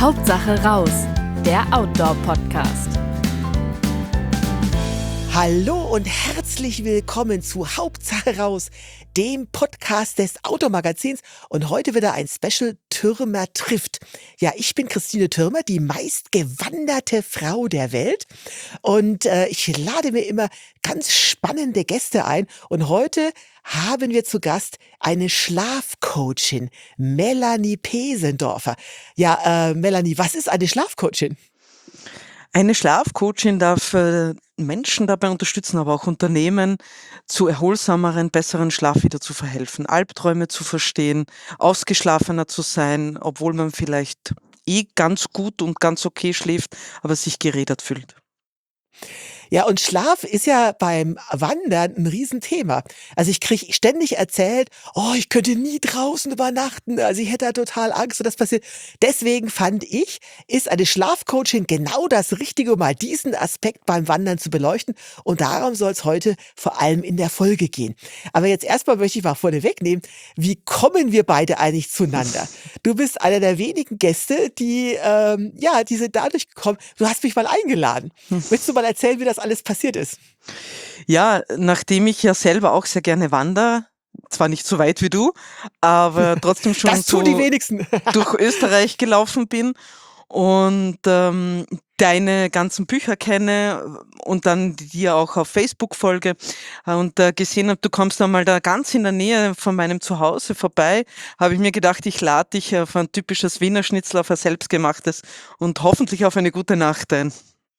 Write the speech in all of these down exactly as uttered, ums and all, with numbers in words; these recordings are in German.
Hauptsache raus, der Outdoor-Podcast. Hallo und herzlich willkommen zu Hauptsache raus, dem Podcast des Outdoor-Magazins, und heute wieder ein Special Türmer trifft. Ja, ich bin Christine Türmer, die meistgewanderte Frau der Welt, und äh, ich lade mir immer ganz spannende Gäste ein, und heute haben wir zu Gast eine Schlafcoachin, Melanie Pesendorfer. Ja, äh, Melanie, was ist eine Schlafcoachin? Eine Schlafcoachin darf äh, Menschen dabei unterstützen, aber auch Unternehmen, zu erholsameren, besseren Schlaf wieder zu verhelfen, Albträume zu verstehen, ausgeschlafener zu sein, obwohl man vielleicht eh ganz gut und ganz okay schläft, aber sich gerädert fühlt. Ja, und Schlaf ist ja beim Wandern ein Riesenthema. Also ich kriege ständig erzählt, oh, ich könnte nie draußen übernachten. Also ich hätte da total Angst, und das passiert. Deswegen fand ich, ist eine Schlafcoaching genau das Richtige, um mal diesen Aspekt beim Wandern zu beleuchten. Und darum soll es heute vor allem in der Folge gehen. Aber jetzt erstmal möchte ich mal vorne wegnehmen, wie kommen wir beide eigentlich zueinander? Du bist einer der wenigen Gäste, die, ähm, ja, die sind dadurch gekommen. Du hast mich mal eingeladen. Willst du mal erzählen, wie das alles passiert ist? Ja, nachdem ich ja selber auch sehr gerne wandere, zwar nicht so weit wie du, aber trotzdem schon Das tun die so wenigsten. durch Österreich gelaufen bin und ähm, deine ganzen Bücher kenne und dann dir auch auf Facebook folge äh, und äh, gesehen habe, du kommst einmal da ganz in der Nähe von meinem Zuhause vorbei, habe ich mir gedacht, ich lade dich auf ein typisches Wiener Schnitzel, auf ein selbstgemachtes und hoffentlich auf eine gute Nacht ein.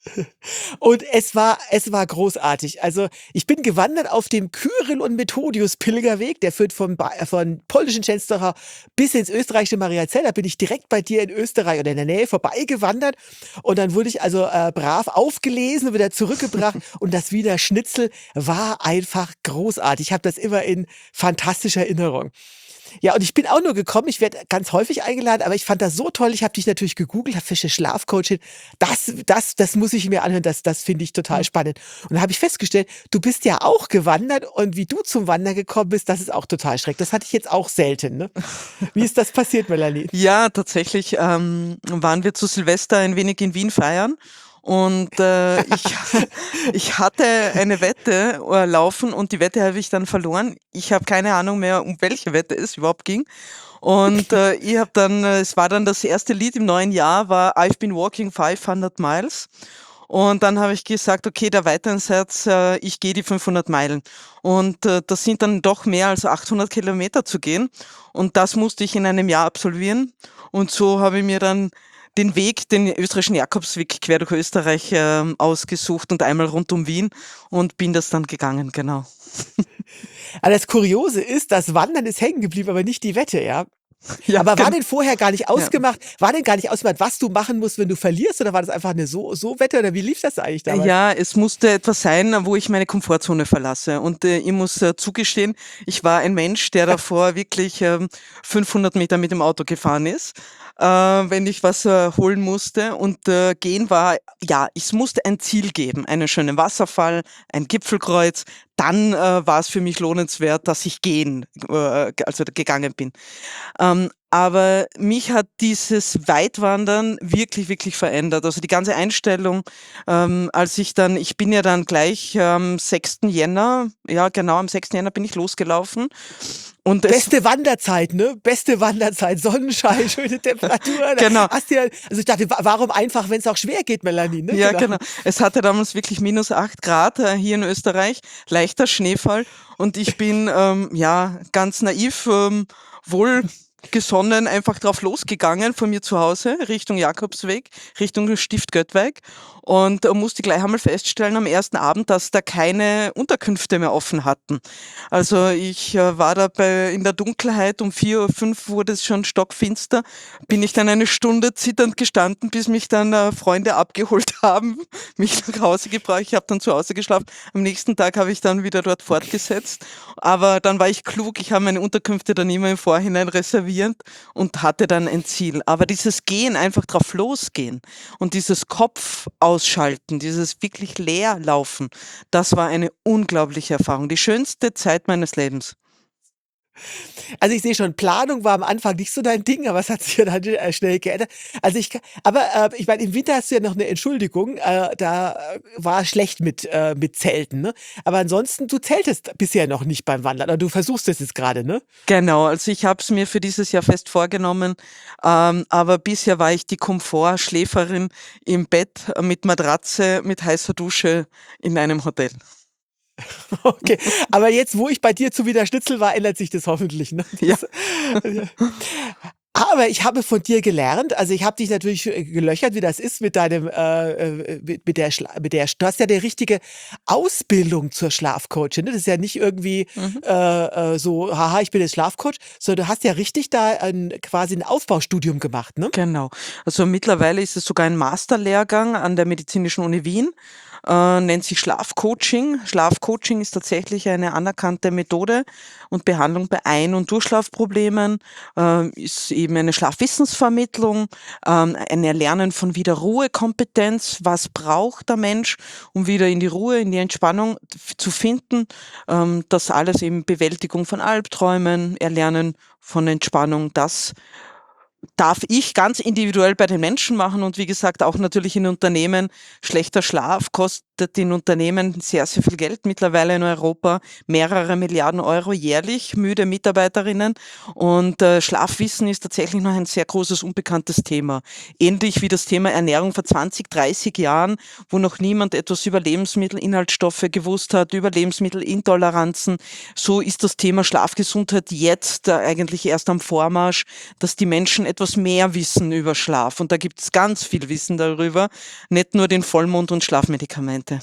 Und es war, es war großartig. Also ich bin gewandert auf dem Kyrill und Methodius Pilgerweg, der führt vom, Ba- äh, von polnischen Częstochow bis ins österreichische Mariazell. Da bin ich direkt bei dir in Österreich oder in der Nähe vorbeigewandert, und dann wurde ich also äh, brav aufgelesen und wieder zurückgebracht, und das Wiener Schnitzel war einfach großartig. Ich habe das immer in fantastischer Erinnerung. Ja, und ich bin auch nur gekommen, ich werde ganz häufig eingeladen, aber ich fand das so toll. Ich habe dich natürlich gegoogelt, habe fische Schlafcoachin. Das, das, das muss ich mir anhören, das, das finde ich total spannend. Und dann habe ich festgestellt, du bist ja auch gewandert, und wie du zum Wandern gekommen bist, das ist auch total schrecklich. Das hatte ich jetzt auch selten, ne? Wie ist das passiert, Melanie? Ja, tatsächlich ähm, waren wir zu Silvester ein wenig in Wien feiern und äh, ich, ich hatte eine Wette äh, laufen und die Wette habe ich dann verloren. Ich habe keine Ahnung mehr, um welche Wette es überhaupt ging. Und äh, ich habe dann, äh, es war dann das erste Lied im neuen Jahr, war I've been walking fünfhundert miles. Und dann habe ich gesagt, okay, der Wetteinsatz, äh, ich gehe die fünfhundert Meilen. Und äh, das sind dann doch mehr als achthundert Kilometer zu gehen. Und das musste ich in einem Jahr absolvieren. Und so habe ich mir dann den Weg, den österreichischen Jakobsweg quer durch Österreich ähm, ausgesucht und einmal rund um Wien und bin das dann gegangen, genau. Aber das Kuriose ist, das Wandern ist hängen geblieben, aber nicht die Wette, ja? Ja, Aber war gen- denn vorher gar nicht ja. ausgemacht, war denn gar nicht ausgemacht, was du machen musst, wenn du verlierst, oder war das einfach eine so, so Wette, oder wie lief das eigentlich damals? Ja, es musste etwas sein, wo ich meine Komfortzone verlasse. Und äh, ich muss äh, zugestehen, ich war ein Mensch, der davor wirklich ähm, fünfhundert Meter mit dem Auto gefahren ist, äh, wenn ich was äh, holen musste. Und äh, gehen war, ja, es musste ein Ziel geben, einen schönen Wasserfall, ein Gipfelkreuz. Dann äh, war es für mich lohnenswert, dass ich gehen, äh, also gegangen bin. Ähm, aber mich hat dieses Weitwandern wirklich, wirklich verändert. Also die ganze Einstellung, ähm, als ich dann, ich bin ja dann gleich am sechsten Jänner, ja genau, am sechsten Jänner bin ich losgelaufen. Und es, Beste Wanderzeit, ne? Beste Wanderzeit, Sonnenschein, schöne Temperaturen. genau, Hast du ja, also ich dachte, wa- warum einfach, wenn es auch schwer geht, Melanie, ne? ja Genau. genau. Es hatte damals wirklich minus acht Grad äh, hier in Österreich, leichter Schneefall. Und ich bin, ähm, ja, ganz naiv, ähm, wohl gesonnen einfach drauf losgegangen von mir zu Hause Richtung Jakobsweg, Richtung Stift Göttweig und äh, musste gleich einmal feststellen am ersten Abend, dass da keine Unterkünfte mehr offen hatten. Also ich äh, war da bei, in der Dunkelheit, um vier Uhr fünf wurde es schon stockfinster, bin ich dann eine Stunde zitternd gestanden, bis mich dann äh, Freunde abgeholt haben, mich nach Hause gebracht. Ich habe dann zu Hause geschlafen. Am nächsten Tag habe ich dann wieder dort fortgesetzt. Aber dann war ich klug, ich habe meine Unterkünfte dann immer im Vorhinein reserviert und hatte dann ein Ziel. Aber dieses Gehen, einfach drauf losgehen und dieses Kopf ausschalten, dieses wirklich leer laufen, das war eine unglaubliche Erfahrung. Die schönste Zeit meines Lebens. Also ich sehe schon, Planung war am Anfang nicht so dein Ding, aber es hat sich ja dann äh, schnell geändert. Also ich, ka- aber äh, ich meine, im Winter hast du ja noch eine Entschuldigung, äh, da äh, war schlecht mit, äh, mit Zelten, ne? Aber ansonsten, du zeltest bisher noch nicht beim Wandern, oder du versuchst es jetzt gerade, ne? Genau, also ich habe es mir für dieses Jahr fest vorgenommen, ähm, aber bisher war ich die Komfortschläferin im Bett äh, mit Matratze, mit heißer Dusche in einem Hotel. Okay, aber jetzt, wo ich bei dir zu wieder Schnitzel war, ändert sich das hoffentlich, ne? Ja. Das, äh, aber ich habe von dir gelernt, also ich habe dich natürlich äh, gelöchert, wie das ist mit deinem, äh, äh, mit, mit der, Schla mit der, du hast ja die richtige Ausbildung zur Schlafcoachin, ne? Das ist ja nicht irgendwie Mhm. äh, äh, so, haha, ich bin jetzt Schlafcoach, sondern du hast ja richtig da ein, quasi ein Aufbaustudium gemacht, ne? Genau. Also mittlerweile ist es sogar ein Masterlehrgang an der Medizinischen Uni Wien, äh, nennt sich Schlafcoaching. Schlafcoaching ist tatsächlich eine anerkannte Methode und Behandlung bei Ein- und Durchschlafproblemen, äh, ist eben eine Schlafwissensvermittlung, ähm, ein Erlernen von wieder Ruhekompetenz. Was braucht der Mensch, um wieder in die Ruhe, in die Entspannung f- zu finden? Ähm, das alles eben Bewältigung von Albträumen, Erlernen von Entspannung, das darf ich ganz individuell bei den Menschen machen und wie gesagt auch natürlich in Unternehmen. Schlechter Schlaf kostet in Unternehmen sehr, sehr viel Geld mittlerweile in Europa, mehrere Milliarden Euro jährlich, müde Mitarbeiterinnen und äh, Schlafwissen ist tatsächlich noch ein sehr großes unbekanntes Thema. Ähnlich wie das Thema Ernährung vor zwanzig, dreißig Jahren, wo noch niemand etwas über Lebensmittelinhaltsstoffe gewusst hat, über Lebensmittelintoleranzen. So ist das Thema Schlafgesundheit jetzt äh, eigentlich erst am Vormarsch, dass die Menschen etwas mehr wissen über Schlaf. Und da gibt es ganz viel Wissen darüber, nicht nur den Vollmond und Schlafmedikamente.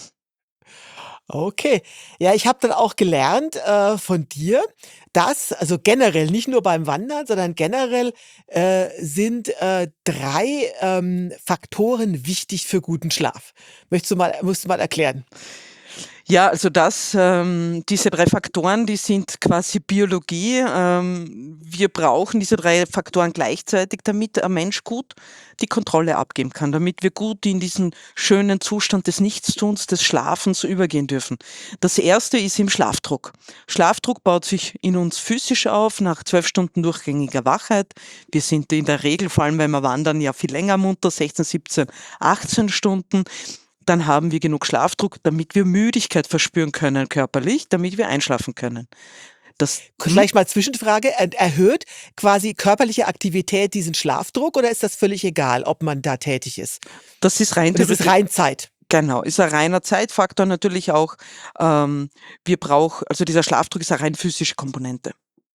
Okay. Ja, ich habe dann auch gelernt äh, von dir, dass, also generell, nicht nur beim Wandern, sondern generell äh, sind äh, drei ähm, Faktoren wichtig für guten Schlaf. Möchtest du mal, musst du mal erklären? Ja, also das, ähm, diese drei Faktoren, die sind quasi Biologie. Ähm, wir brauchen diese drei Faktoren gleichzeitig, damit ein Mensch gut die Kontrolle abgeben kann, damit wir gut in diesen schönen Zustand des Nichtstuns, des Schlafens übergehen dürfen. Das erste ist im Schlafdruck. Schlafdruck baut sich in uns physisch auf nach zwölf Stunden durchgängiger Wachheit. Wir sind in der Regel, vor allem wenn wir wandern, ja viel länger munter, sechzehn, siebzehn, achtzehn Stunden. Dann haben wir genug Schlafdruck, damit wir Müdigkeit verspüren können körperlich, damit wir einschlafen können. Das hm? Vielleicht mal Zwischenfrage, er erhöht quasi körperliche Aktivität diesen Schlafdruck oder ist das völlig egal, ob man da tätig ist? Das ist rein Und das ist theoretisch, rein Zeit. genau, ist ein reiner Zeitfaktor natürlich auch. Ähm, wir brauchen, also dieser Schlafdruck ist eine rein physische Komponente.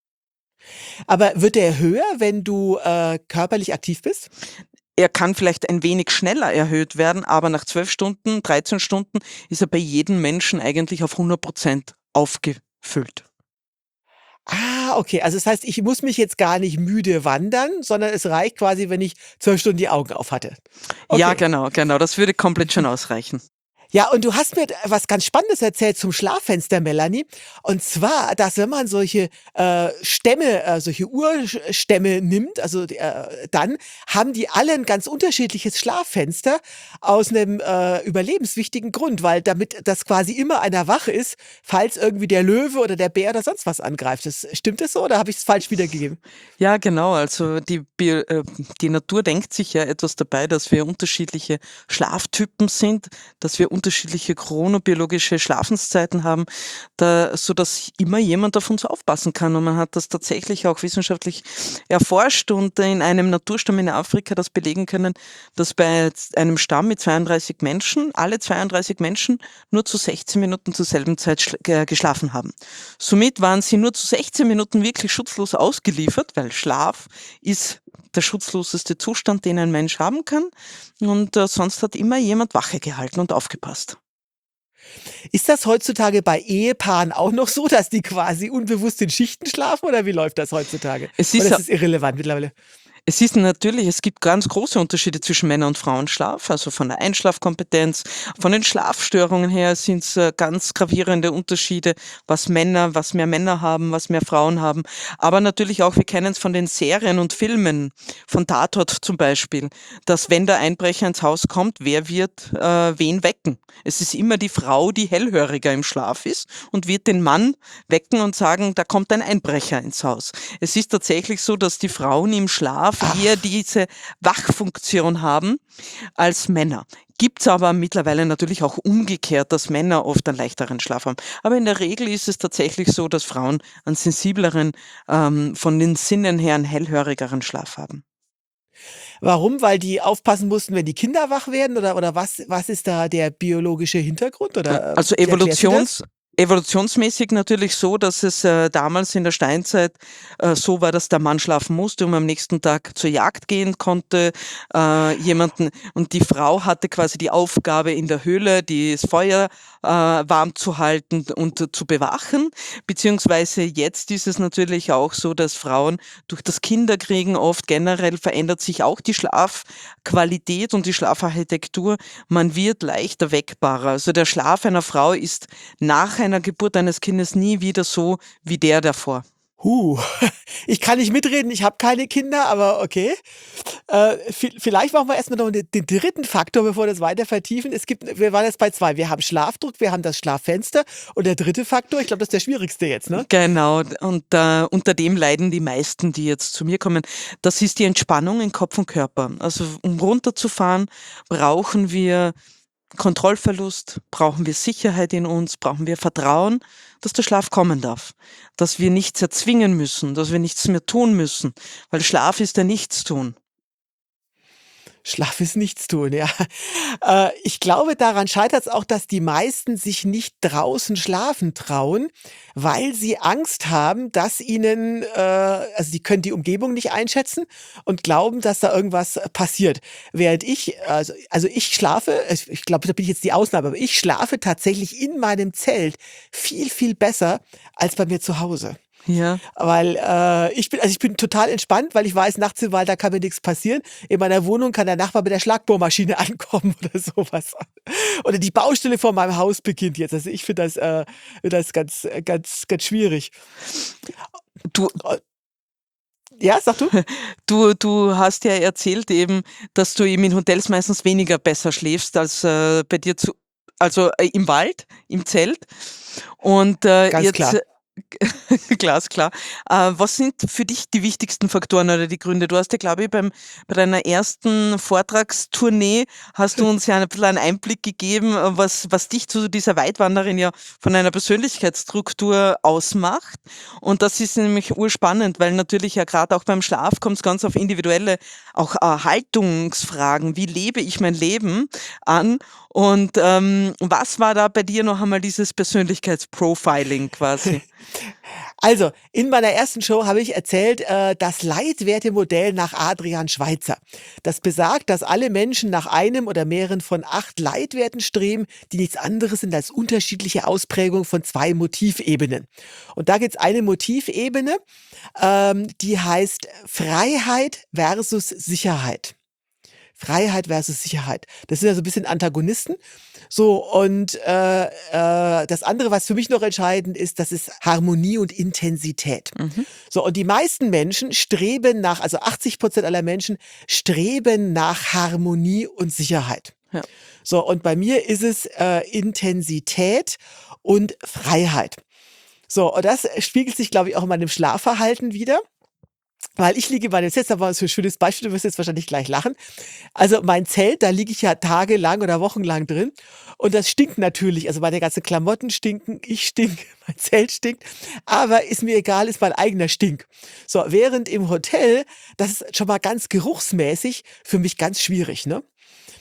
Aber wird der höher, wenn du äh, körperlich aktiv bist? Er kann vielleicht ein wenig schneller erhöht werden, aber nach zwölf Stunden, dreizehn Stunden ist er bei jedem Menschen eigentlich auf hundert Prozent aufgefüllt. Ah, okay. Also das heißt, ich muss mich jetzt gar nicht müde wandern, sondern es reicht quasi, wenn ich zwölf Stunden die Augen auf hatte. Ja, Okay. genau, genau. Das würde komplett schon ausreichen. Ja, und du hast mir was ganz Spannendes erzählt zum Schlaffenster, Melanie. Und zwar, dass wenn man solche äh, Stämme, äh, solche Urstämme nimmt, also äh, dann haben die alle ein ganz unterschiedliches Schlaffenster aus einem äh, überlebenswichtigen Grund, weil damit das quasi immer einer wach ist, falls irgendwie der Löwe oder der Bär oder sonst was angreift. Das, stimmt das so oder habe ich es falsch wiedergegeben? Ja, genau. Also die, Bio äh, die Natur denkt sich ja etwas dabei, dass wir unterschiedliche Schlaftypen sind, dass wir unterschiedliche chronobiologische Schlafenszeiten haben, da, so dass immer jemand auf uns aufpassen kann. Und man hat das tatsächlich auch wissenschaftlich erforscht und in einem Naturstamm in Afrika das belegen können, dass bei einem Stamm mit zweiunddreißig Menschen, alle zweiunddreißig Menschen nur zu sechzehn Minuten zur selben Zeit schla- äh, geschlafen haben. Somit waren sie nur zu sechzehn Minuten wirklich schutzlos ausgeliefert, weil Schlaf ist der schutzloseste Zustand, den ein Mensch haben kann. Und äh, sonst hat immer jemand Wache gehalten und aufgepasst. Ist das heutzutage bei Ehepaaren auch noch so, dass die quasi unbewusst in Schichten schlafen oder wie läuft das heutzutage? Es Oder ist ist es irrelevant mittlerweile? Es ist natürlich es gibt ganz große Unterschiede zwischen Männer und Frauenschlaf, also von der Einschlafkompetenz, von den Schlafstörungen her sind's, äh, ganz gravierende Unterschiede, was Männer was mehr Männer haben, was mehr Frauen haben. Aber natürlich auch, wir kennen es von den Serien und Filmen, von Tatort zum Beispiel, dass wenn der Einbrecher ins Haus kommt, wer wird, äh, wen wecken? Es ist immer die Frau, die hellhöriger im Schlaf ist und wird den Mann wecken und sagen: „Da kommt ein Einbrecher ins Haus." Es ist tatsächlich so, dass die Frauen im Schlaf eher Ach, diese Wachfunktion haben als Männer. Gibt's aber mittlerweile natürlich auch umgekehrt, dass Männer oft einen leichteren Schlaf haben. Aber in der Regel ist es tatsächlich so, dass Frauen einen sensibleren, ähm, von den Sinnen her einen hellhörigeren Schlaf haben. warum? Weil die aufpassen mussten, wenn die Kinder wach werden oder oder was was ist da der biologische Hintergrund Äh, oder, äh, also wie erklärst du das? evolutions evolutionsmäßig natürlich so, dass es, äh, damals in der Steinzeit, äh, so war, dass der Mann schlafen musste und am nächsten Tag zur Jagd gehen konnte, äh, jemanden und die Frau hatte quasi die Aufgabe, in der Höhle das Feuer, äh, warm zu halten und äh, zu bewachen. Beziehungsweise jetzt ist es natürlich auch so, dass Frauen durch das Kinderkriegen oft generell verändert sich auch die Schlafqualität und die Schlafarchitektur. Man wird leichter weckbarer. Also der Schlaf einer Frau ist nach einer Geburt eines Kindes nie wieder so wie der davor. Huh, ich kann nicht mitreden, ich habe keine Kinder, aber okay. Äh, vi vielleicht machen wir erst mal noch den den dritten Faktor, bevor wir das weiter vertiefen. Es gibt wir waren jetzt bei zwei. Wir haben Schlafdruck, wir haben das Schlaffenster und der dritte Faktor, ich glaube, das ist der schwierigste jetzt, ne? Genau, und äh, unter dem leiden die meisten, die jetzt zu mir kommen. Das ist die Entspannung in Kopf und Körper. Also um runterzufahren, brauchen wir Kontrollverlust, brauchen wir Sicherheit in uns, brauchen wir Vertrauen, dass der Schlaf kommen darf, dass wir nichts erzwingen müssen, dass wir nichts mehr tun müssen, weil Schlaf ist ja Nichtstun. Schlaf ist Nichtstun, ja. Äh, ich glaube, daran scheitert es auch, dass die meisten sich nicht draußen schlafen trauen, weil sie Angst haben, dass ihnen äh, also, sie können die Umgebung nicht einschätzen und glauben, dass da irgendwas passiert. Während ich also also, ich schlafe ich ich glaube, da bin ich jetzt die Ausnahme, aber ich schlafe tatsächlich in meinem Zelt viel, viel besser als bei mir zu Hause. Ja. Weil, äh, ich bin also, ich bin total entspannt, weil ich weiß, nachts im Wald, da kann mir nix passieren. In meiner Wohnung kann der Nachbar mit der Schlagbohrmaschine ankommen oder so was. Oder die Baustelle vor meinem Haus beginnt jetzt. Also, ich finde das äh, finde das ganz äh, ganz ganz schwierig. Du Äh, ja, sag du? du du hast ja erzählt eben, dass du eben in Hotels meistens weniger besser schläfst als, äh, bei dir zu also, äh, im Wald, im Zelt. Und, äh, Ganz jetzt klar. glasklar. Äh, was sind für dich die wichtigsten Faktoren oder die Gründe? Du hast ja, glaube ich, beim bei deiner ersten Vortragstournee hast du uns ja ein bisschen einen Einblick gegeben, äh, was was dich zu dieser Weitwanderin ja von einer Persönlichkeitsstruktur ausmacht. Und das ist nämlich urspannend, weil natürlich ja gerade auch beim Schlaf kommt es ganz auf individuelle auch, äh, Haltungsfragen. Wie lebe ich mein Leben an? Und, ähm, was war da bei dir noch einmal dieses Persönlichkeitsprofiling quasi? Also, in meiner ersten Show habe ich erzählt, äh, das Leitwertemodell nach Adrian Schweitzer. Das besagt, dass alle Menschen nach einem oder mehreren von acht Leitwerten streben, die nichts anderes sind als unterschiedliche Ausprägungen von zwei Motivebenen. Und da gibt's eine Motivebene, ähm, die heißt Freiheit versus Sicherheit. Freiheit versus Sicherheit. Das sind ja so 'n bisschen Antagonisten. So und, äh, äh, das andere, was für mich noch entscheidend ist, das ist Harmonie und Intensität. Mhm. So und die meisten Menschen streben nach also achtzig aller Menschen streben nach Harmonie und Sicherheit. Ja. So und bei mir ist es, äh, Intensität und Freiheit. So und das spiegelt sich, glaube ich, auch in meinem Schlafverhalten wider. Weil ich liege in meinem Zelt, das war so 'n schönes Beispiel, du wirst jetzt wahrscheinlich gleich lachen. Also, mein Zelt, da liege ich ja tagelang oder wochenlang drin und das stinkt natürlich. Also, meine ganzen Klamotten stinken, ich stinke, mein Zelt stinkt, aber ist mir egal, ist mein eigener Stink. So, während im Hotel, das ist schon mal ganz geruchsmäßig für mich ganz schwierig, ne?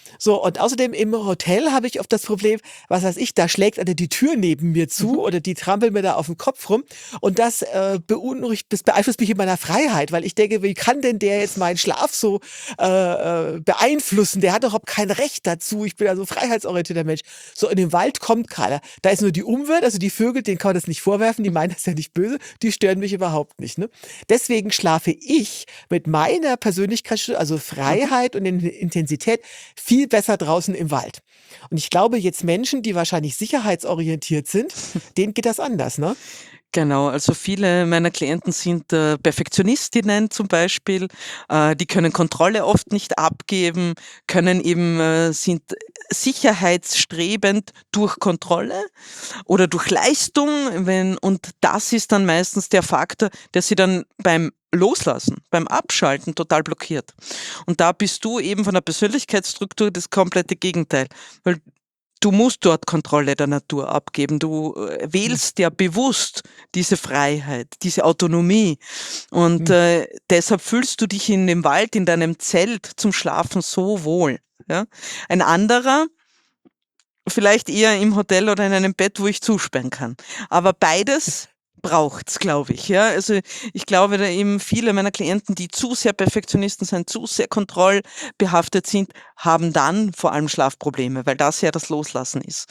So, und außerdem im Hotel habe ich oft das Problem, was weiß ich, da schlägt einer die Tür neben mir zu oder die trampeln mir da auf den Kopf rum und das äh, beunruhigt, das beeinflusst mich in meiner Freiheit, weil ich denke, wie kann denn der jetzt meinen Schlaf so äh, äh, beeinflussen? Der hat doch überhaupt kein Recht dazu. Ich bin also freiheitsorientierter Mensch. So, in den Wald kommt keiner. Da ist nur die Umwelt, also die Vögel, denen kann man das nicht vorwerfen, die meinen das ja nicht böse, die stören mich überhaupt nicht. Ne? Deswegen schlafe ich mit meiner Persönlichkeit, also Freiheit und in Intensität, viel besser draußen im Wald. Und ich glaube, jetzt Menschen, die wahrscheinlich sicherheitsorientiert sind, denen geht das anders, ne? Genau, also viele meiner Klienten sind äh, Perfektionistinnen zum Beispiel, äh, die können Kontrolle oft nicht abgeben, können eben, äh, sind sicherheitsstrebend durch Kontrolle oder durch Leistung, wenn, und das ist dann meistens der Faktor, der sie dann beim Loslassen, beim Abschalten total blockiert. Und da bist du eben von der Persönlichkeitsstruktur das komplette Gegenteil, weil du musst dort Kontrolle der Natur abgeben. Du äh, wählst ja bewusst diese Freiheit, diese Autonomie. Und Hm. äh, deshalb fühlst du dich in dem Wald, in deinem Zelt zum Schlafen so wohl. Ja? Ein anderer, vielleicht eher im Hotel oder in einem Bett, wo ich zusperren kann. Aber beides braucht's, glaube ich. Ja? Also ich glaube, da eben viele meiner Klienten, die zu sehr Perfektionisten sind, zu sehr kontrollbehaftet sind, haben dann vor allem Schlafprobleme, weil das ja das Loslassen ist.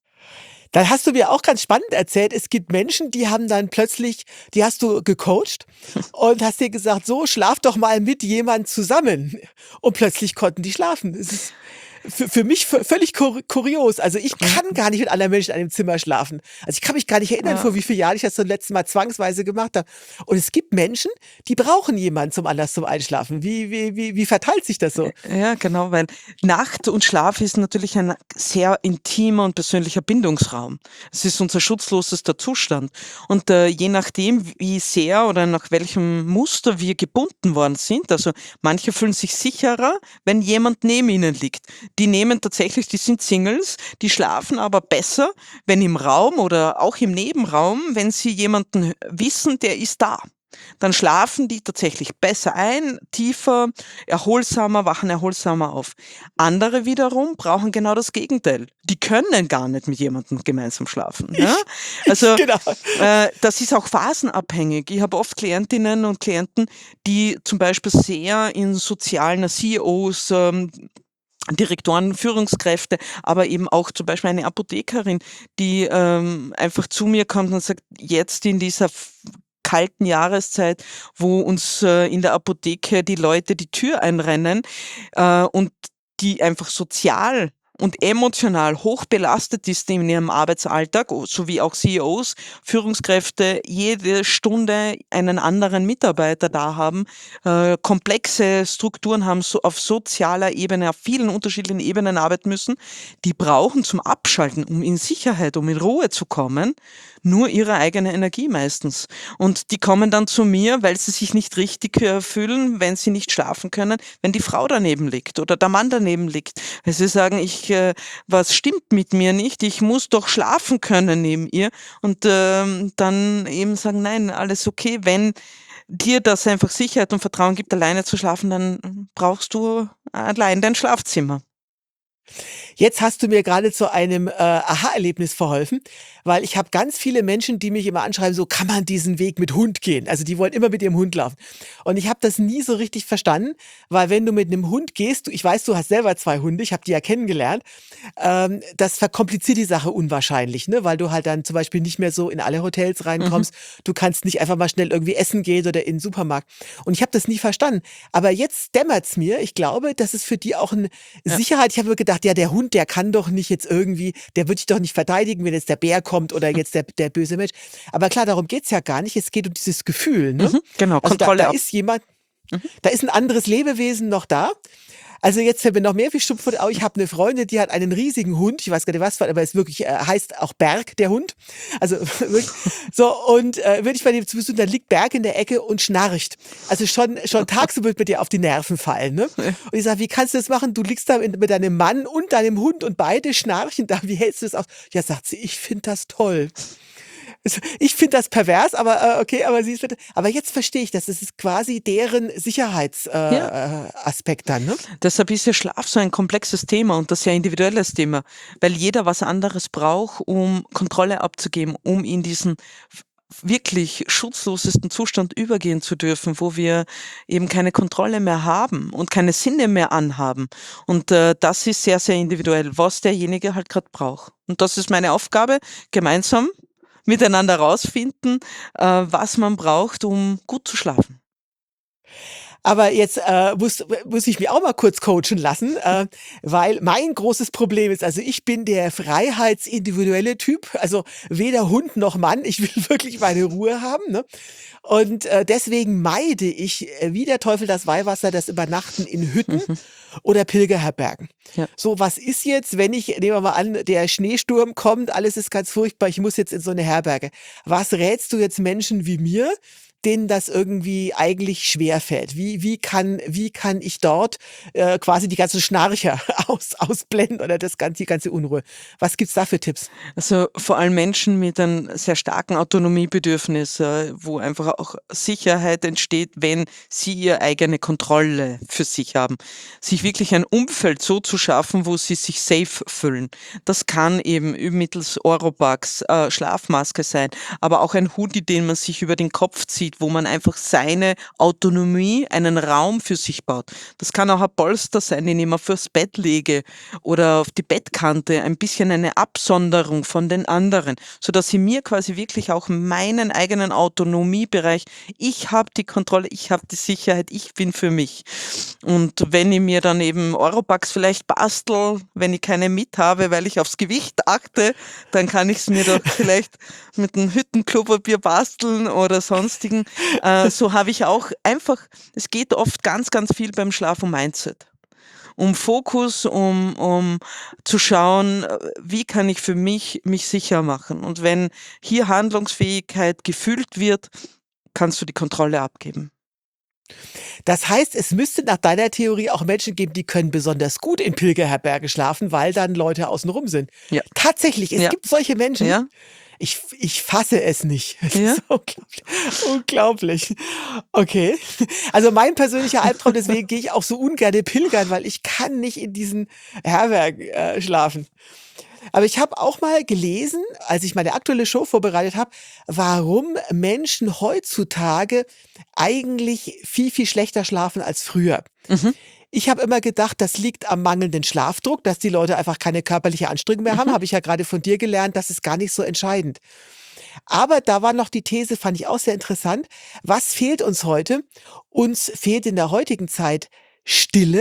Dann hast du mir auch ganz spannend erzählt, es gibt Menschen, die haben dann plötzlich, die hast du gecoacht und hast dir gesagt, so, schlaf doch mal mit jemand zusammen. Und plötzlich konnten die schlafen. Es ist für, für mich v- völlig kur kurios. Also ich kann gar nicht mit anderen Menschen in einem Zimmer schlafen. Also ich kann mich gar nicht erinnern, Ja. vor wie vielen Jahren ich das zum letzten Mal zwangsweise gemacht habe. Und es gibt Menschen, die brauchen jemanden zum Anlass zum Einschlafen. Wie, wie, wie, wie verteilt sich das so? Ja, genau, weil Nacht und Schlaf ist natürlich ein sehr intimer und persönlicher Bindungsraum. Es ist unser schutzlosester Zustand. Und äh, je nachdem, wie sehr oder nach welchem Muster wir gebunden worden sind, also manche fühlen sich sicherer, wenn jemand neben ihnen liegt. Die nehmen tatsächlich, die sind Singles, die schlafen aber besser, wenn im Raum oder auch im Nebenraum, wenn sie jemanden wissen, der ist da. Dann schlafen die tatsächlich besser ein, tiefer, erholsamer, wachen erholsamer auf. Andere wiederum brauchen genau das Gegenteil. Die können gar nicht mit jemandem gemeinsam schlafen. Ja? Also Genau. äh, das ist auch phasenabhängig. Ich habe oft Klientinnen und Klienten, die zum Beispiel sehr in sozialen C E Os, ähm, Direktoren, Führungskräfte, aber eben auch zum Beispiel eine Apothekerin, die ähm, einfach zu mir kommt und sagt, jetzt in dieser f- kalten Jahreszeit, wo uns äh, in der Apotheke die Leute die Tür einrennen äh, und die einfach sozial und emotional hoch belastet ist in ihrem Arbeitsalltag, o- sowie auch C E Os, Führungskräfte jede Stunde einen anderen Mitarbeiter da haben, äh, komplexe Strukturen haben, so auf sozialer Ebene, auf vielen unterschiedlichen Ebenen arbeiten müssen, die brauchen zum Abschalten, um in Sicherheit, um in Ruhe zu kommen, nur ihre eigene Energie meistens. Und die kommen dann zu mir, weil sie sich nicht richtig äh, fühlen, wenn sie nicht schlafen können, wenn die Frau daneben liegt oder der Mann daneben liegt. Weil sie sagen, ich, äh, was stimmt mit mir nicht? Ich muss doch schlafen können neben ihr. Und ähm, dann eben sagen, nein, alles okay. Wenn dir das einfach Sicherheit und Vertrauen gibt, alleine zu schlafen, dann brauchst du allein dein Schlafzimmer. Jetzt hast du mir gerade zu einem äh, Aha-Erlebnis verholfen, weil ich habe ganz viele Menschen, die mich immer anschreiben, so kann man diesen Weg mit Hund gehen. Also die wollen immer mit ihrem Hund laufen. Und ich habe das nie so richtig verstanden, weil wenn du mit einem Hund gehst, du, ich weiß, du hast selber zwei Hunde, ich habe die ja kennengelernt, ähm, das verkompliziert die Sache unwahrscheinlich, ne? Weil du halt dann zum Beispiel nicht mehr so in alle Hotels Mhm. reinkommst. Du kannst nicht einfach mal schnell irgendwie essen gehen oder in den Supermarkt. Und ich habe das nie verstanden. Aber jetzt dämmert's mir, ich glaube, das ist für die auch eine Ja. Sicherheit. Ich habe mir gedacht, ja, der Hund, der kann doch nicht jetzt irgendwie, der wird dich doch nicht verteidigen, wenn jetzt der Bär kommt oder jetzt der, der böse Mensch. Aber klar, darum geht's ja gar nicht. Es geht um dieses Gefühl, ne? Mhm. Genau, Also da, Kontrolle da ab. ist jemand, Mhm. da ist ein anderes Lebewesen noch da. Also jetzt fällt mir noch mehr wie Stumpf vor die Augen. Ich habe eine Freundin, die hat einen riesigen Hund. Ich weiß gar nicht was, aber es wirklich äh, heißt auch Berg, der Hund. Also wirklich. So, und äh, wenn ich bei dem zu Besuch, dann liegt Berg in der Ecke und schnarcht. Also schon, schon tagsüber wird mir dir auf die Nerven fallen. Ne? Und ich sage, wie kannst du das machen? Du liegst da in, mit deinem Mann und deinem Hund und beide schnarchen da. Wie hältst du das aus? Ja, sagt sie, ich finde das toll. Also, ich finde das pervers, aber äh, okay, aber siehst du, aber jetzt verstehe ich das. Das ist quasi deren Sicherheitsaspekt Ja. äh, Aspekt dann, ne? Deshalb ist ja Schlaf so ein komplexes Thema und das sehr individuelles Thema, weil jeder was anderes braucht, um Kontrolle abzugeben, um in diesen w- wirklich schutzlosesten Zustand übergehen zu dürfen, wo wir eben keine Kontrolle mehr haben und keine Sinne mehr anhaben. Und äh, das ist sehr, sehr individuell, was derjenige halt gerade braucht. Und das ist meine Aufgabe, gemeinsam miteinander rausfinden, äh, was man braucht, um gut zu schlafen. Aber jetzt äh, muss, muss ich mich auch mal kurz coachen lassen, äh, weil mein großes Problem ist, also ich bin der freiheitsindividuelle Typ, also weder Hund noch Mann, ich will wirklich meine Ruhe haben, ne? Und äh, deswegen meide ich äh, wie der Teufel das Weihwasser, das Übernachten in Hütten Mhm. oder Pilgerherbergen. Ja. So, was ist jetzt, wenn ich, nehmen wir mal an, der Schneesturm kommt, alles ist ganz furchtbar, ich muss jetzt in so eine Herberge. Was rätst du jetzt Menschen wie mir, denen das irgendwie eigentlich schwerfällt? Wie, wie, kann, wie kann ich dort äh, quasi die ganzen Schnarcher aus, ausblenden oder das ganze, die ganze Unruhe? Was gibt's da für Tipps? Also vor allem Menschen mit einem sehr starken Autonomiebedürfnis, äh, wo einfach auch Sicherheit entsteht, wenn sie ihre eigene Kontrolle für sich haben. Sich wirklich ein Umfeld so zu schaffen, wo sie sich safe fühlen. Das kann eben mittels Oropax, äh, Schlafmaske sein, aber auch ein Hoodie, den man sich über den Kopf zieht, wo man einfach seine Autonomie, einen Raum für sich baut. Das kann auch ein Polster sein, den ich mir fürs Bett lege oder auf die Bettkante, ein bisschen eine Absonderung von den anderen, sodass ich mir quasi wirklich auch meinen eigenen Autonomiebereich, ich habe die Kontrolle, ich habe die Sicherheit, ich bin für mich. Und wenn ich mir dann eben Oropax vielleicht bastel, wenn ich keine mit habe, weil ich aufs Gewicht achte, dann kann ich es mir doch vielleicht mit einem Hüttenklopapier basteln oder sonstigen. Äh, so habe ich auch einfach, es geht oft ganz, ganz viel beim Schlaf um Mindset. Um Fokus, um, um zu schauen, äh, wie kann ich für mich mich sicher machen. Und wenn hier Handlungsfähigkeit gefühlt wird, kannst du die Kontrolle abgeben. Das heißt, es müsste nach deiner Theorie auch Menschen geben, die können besonders gut in Pilgerherberge schlafen, weil dann Leute außenrum sind. Ja, Tatsächlich, es ja, gibt solche Menschen. ja, Ich, ich fasse es nicht. Es ja. ist unglaublich. Unglaublich. Okay. Also mein persönlicher Albtraum, deswegen gehe ich auch so ungern pilgern, weil ich kann nicht in diesen Herbergen äh, schlafen. Aber ich habe auch mal gelesen, als ich meine aktuelle Show vorbereitet habe, warum Menschen heutzutage eigentlich viel, viel schlechter schlafen als früher. Mhm, Ich habe immer gedacht, das liegt am mangelnden Schlafdruck, dass die Leute einfach keine körperliche Anstrengung mehr haben. mhm. Habe ich ja gerade von dir gelernt, das ist gar nicht so entscheidend. Aber da war noch die These, fand ich auch sehr interessant. Was fehlt uns heute? Uns fehlt in der heutigen Zeit Stille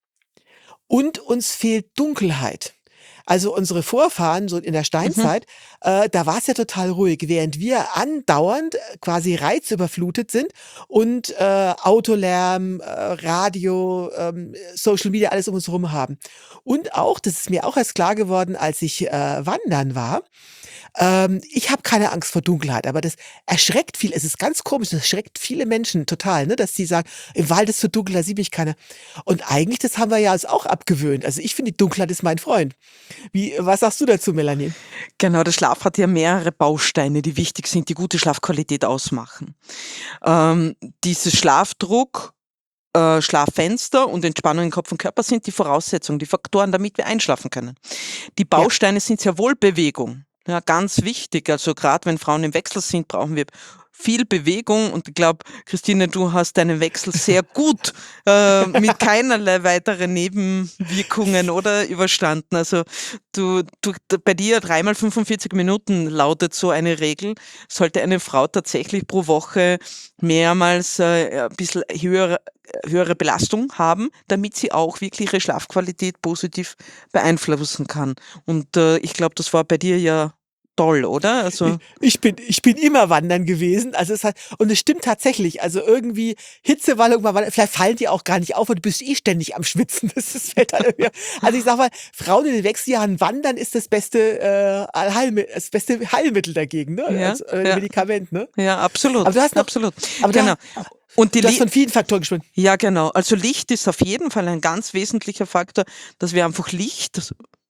und uns fehlt Dunkelheit. Also unsere Vorfahren, so in der Mhm. Steinzeit, äh, da war es ja total ruhig, während wir andauernd äh, quasi reizüberflutet sind und äh, Autolärm, äh, Radio, ähm, Social Media, alles um uns herum haben. Und auch, das ist mir auch erst klar geworden, als ich äh, wandern war, ähm, ich habe keine Angst vor Dunkelheit, aber das erschreckt viel. Es ist ganz komisch, das erschreckt viele Menschen total, ne, dass die sagen, im Wald ist so dunkel, da sieht mich keiner. Und eigentlich, das haben wir ja uns auch abgewöhnt. Also ich finde, die Dunkelheit ist mein Freund. Wie, was sagst du dazu, Melanie? Genau, der Schlaf hat ja mehrere Bausteine, die wichtig sind, die gute Schlafqualität ausmachen. Ähm, dieses Schlafdruck, äh, Schlaffenster und Entspannung in Kopf und Körper sind die Voraussetzungen, die Faktoren, damit wir einschlafen können. Die Ja. Bausteine sind sehr wohl Bewegung. Ja, ganz wichtig. Also gerade wenn Frauen im Wechsel sind, brauchen wir viel Bewegung. Und ich glaube, Christine, du hast deinen Wechsel sehr gut äh, mit keinerlei weiteren Nebenwirkungen oder überstanden. Also du, du bei dir dreimal fünfundvierzig Minuten lautet so eine Regel. Sollte eine Frau tatsächlich pro Woche mehrmals äh, ein bisschen höhere höhere Belastung haben, damit sie auch wirklich ihre Schlafqualität positiv beeinflussen kann. Und äh, ich glaube, das war bei dir ja toll, oder? Ich, Also ich bin, ich bin immer wandern gewesen. Also es hat, und es stimmt tatsächlich. Also irgendwie Hitzewallung, mal wandern, vielleicht fallen die auch gar nicht auf und du bist eh ständig am Schwitzen. Das ist, fällt dann irgendwie- also ich sag mal, Frauen in den Wechseljahren wandern ist das beste, äh, Allheilmi- das beste Heilmittel dagegen, ne? ja, Als äh, ja, Medikament, ne? ja, absolut, Aber du hast noch, absolut. aber du, Genau. hast- Und die du hast Li von vielen Faktoren gesprochen. ja, genau. Also Licht ist auf jeden Fall ein ganz wesentlicher Faktor, dass wir einfach Licht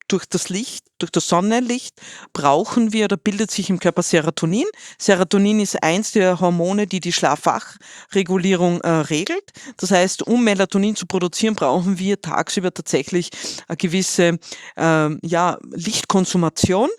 durch das Licht, durch das Sonnenlicht brauchen wir, da bildet sich im Körper Serotonin. Serotonin ist eins der Hormone, die die Schlaf-Wach-Regulierung äh, regelt. Das heißt, um Melatonin zu produzieren, brauchen wir tagsüber tatsächlich eine gewisse äh, ja, Lichtkonsumation.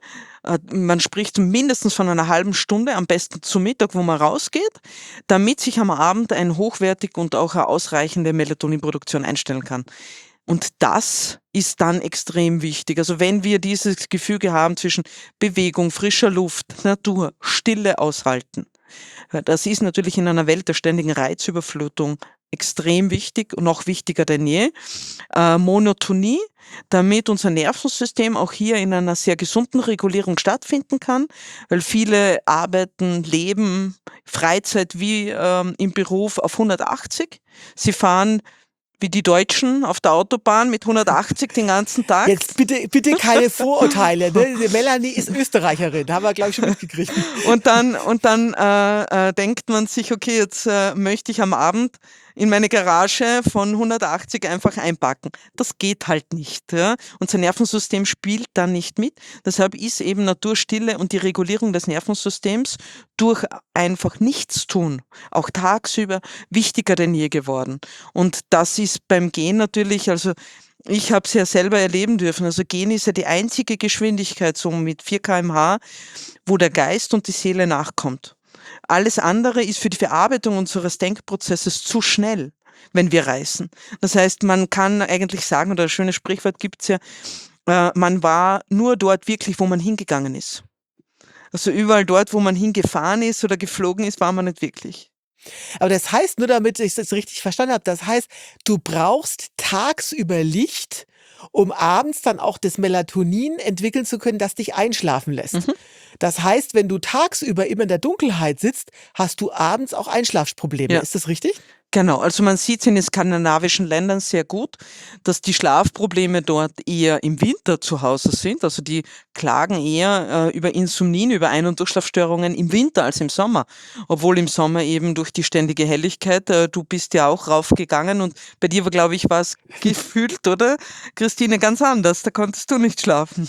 Man spricht mindestens von einer halben Stunde, am besten zu Mittag, wo man rausgeht, damit sich am Abend eine hochwertig und auch eine ausreichende Melatoninproduktion einstellen kann. Und das ist dann extrem wichtig. Also wenn wir dieses Gefüge haben zwischen Bewegung, frischer Luft, Natur, Stille aushalten, das ist natürlich in einer Welt der ständigen Reizüberflutung extrem wichtig und noch wichtiger denn je. Äh, Monotonie, damit unser Nervensystem auch hier in einer sehr gesunden Regulierung stattfinden kann, weil viele arbeiten, leben, Freizeit wie ähm, im Beruf auf hundertachtzig. Sie fahren wie die Deutschen auf der Autobahn mit hundertachtzig den ganzen Tag. Jetzt bitte, bitte keine Vorurteile. Ne? Die Melanie ist Österreicherin, haben wir, glaube ich, schon mitgekriegt. Und dann, und dann äh, äh, denkt man sich, okay, jetzt äh, möchte ich am Abend in meine Garage von hundertachtzig einfach einpacken. Das geht halt nicht. Ja? Unser Nervensystem spielt dann nicht mit. Deshalb ist eben Naturstille und die Regulierung des Nervensystems durch einfach Nichtstun, auch tagsüber, wichtiger denn je geworden. Und das ist beim Gehen natürlich, also ich habe es ja selber erleben dürfen. Also Gehen ist ja die einzige Geschwindigkeit so mit vier Kilometer pro Stunde, wo der Geist und die Seele nachkommt. Alles andere ist für die Verarbeitung unseres Denkprozesses zu schnell, wenn wir reisen. Das heißt, man kann eigentlich sagen, oder ein schönes Sprichwort gibt's ja, äh, man war nur dort wirklich, wo man hingegangen ist. Also überall dort, wo man hingefahren ist oder geflogen ist, war man nicht wirklich. Aber das heißt, nur damit ich das richtig verstanden habe, das heißt, du brauchst tagsüber Licht, um abends dann auch das Melatonin entwickeln zu können, das dich einschlafen lässt. Mhm. Das heißt, wenn du tagsüber immer in der Dunkelheit sitzt, hast du abends auch Einschlafprobleme. Ja. Ist das richtig? Genau, also man sieht es in den skandinavischen Ländern sehr gut, dass die Schlafprobleme dort eher im Winter zu Hause sind. Also die klagen eher äh, über Insomnien, über Ein- und Durchschlafstörungen im Winter als im Sommer. Obwohl im Sommer eben durch die ständige Helligkeit, äh, du bist ja auch raufgegangen und bei dir, glaube ich, war es gefühlt, oder? Christine, ganz anders, da konntest du nicht schlafen.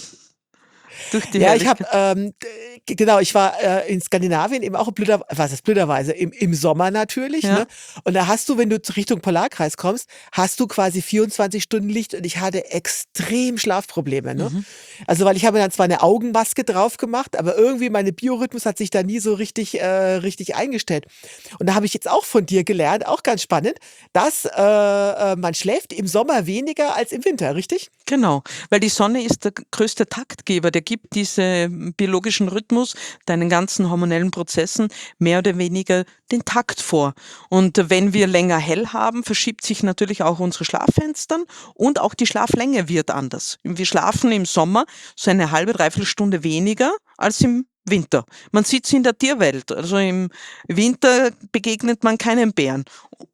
Durch die Ja, ich Helligkeit. habe, ähm, d- genau, ich war äh, in Skandinavien eben auch blöder, was ist blöderweise, im, im Sommer natürlich, Ja. ne? Und da hast du, wenn du Richtung Polarkreis kommst, hast du quasi vierundzwanzig Stunden Licht und ich hatte extrem Schlafprobleme, ne? Mhm. Also, weil ich habe dann zwar eine Augenmaske drauf gemacht, aber irgendwie meine Biorhythmus hat sich da nie so richtig, äh, richtig eingestellt. Und da habe ich jetzt auch von dir gelernt, auch ganz spannend, dass äh, äh, man schläft im Sommer weniger als im Winter, richtig? Genau, weil die Sonne ist der größte Taktgeber, der gibt diesen biologischen Rhythmus, deinen ganzen hormonellen Prozessen mehr oder weniger den Takt vor. Und wenn wir länger hell haben, verschiebt sich natürlich auch unsere Schlaffenstern und auch die Schlaflänge wird anders. Wir schlafen im Sommer so eine halbe, dreiviertel Stunde weniger als im Winter. Man sieht es in der Tierwelt. Also im Winter begegnet man keinen Bären.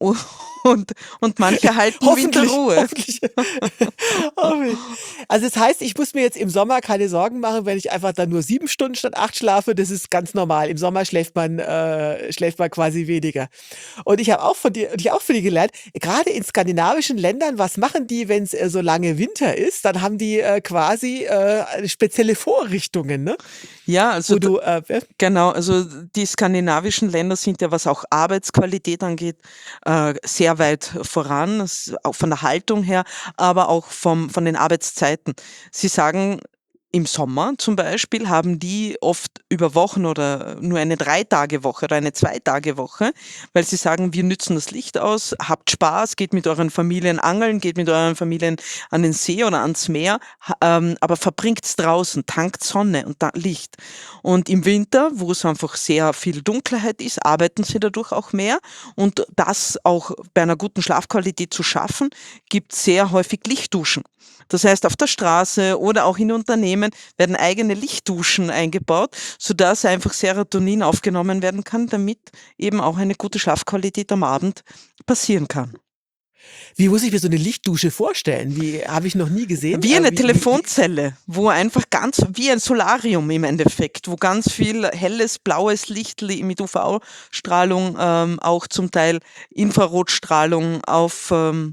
Und, und manche halten Hoffentlich, Winterruhe. hoffentlich. Hoffentlich. Also das heißt, ich muss mir jetzt im Sommer keine Sorgen machen, wenn ich einfach dann nur sieben Stunden statt acht schlafe. Das ist ganz normal. Im Sommer schläft man, äh, schläft man quasi weniger. Und ich habe auch von dir, und ich auch von dir gelernt, gerade in skandinavischen Ländern, was machen die, wenn es äh, so lange Winter ist? Dann haben die äh, quasi äh, spezielle Vorrichtungen, ne? Ja, also Wo du, äh, genau, also die skandinavischen Länder sind ja, was auch Arbeitsqualität angeht, äh, sehr weit voran, das ist auch von der Haltung her, aber auch vom, von den Arbeitszeiten. Sie sagen, im Sommer zum Beispiel haben die oft über Wochen oder nur eine Drei-Tage-Woche oder eine Zwei-Tage-Woche, weil sie sagen, wir nützen das Licht aus, habt Spaß, geht mit euren Familien angeln, geht mit euren Familien an den See oder ans Meer, ha- ähm, aber verbringt's draußen, tankt Sonne und da Licht. Und im Winter, wo es einfach sehr viel Dunkelheit ist, arbeiten sie dadurch auch mehr. Und das auch bei einer guten Schlafqualität zu schaffen, gibt sehr häufig Lichtduschen. Das heißt, auf der Straße oder auch in Unternehmen werden eigene Lichtduschen eingebaut, sodass einfach Serotonin aufgenommen werden kann, damit eben auch eine gute Schlafqualität am Abend passieren kann. wie muss ich mir so eine Lichtdusche vorstellen? Wie habe ich noch nie gesehen? Wie Äh, eine wie, wie, wie, Telefonzelle, wo einfach ganz, wie ein Solarium im Endeffekt, wo ganz viel helles, blaues Licht li- mit U V-Strahlung, ähm, auch zum Teil Infrarotstrahlung auf ähm,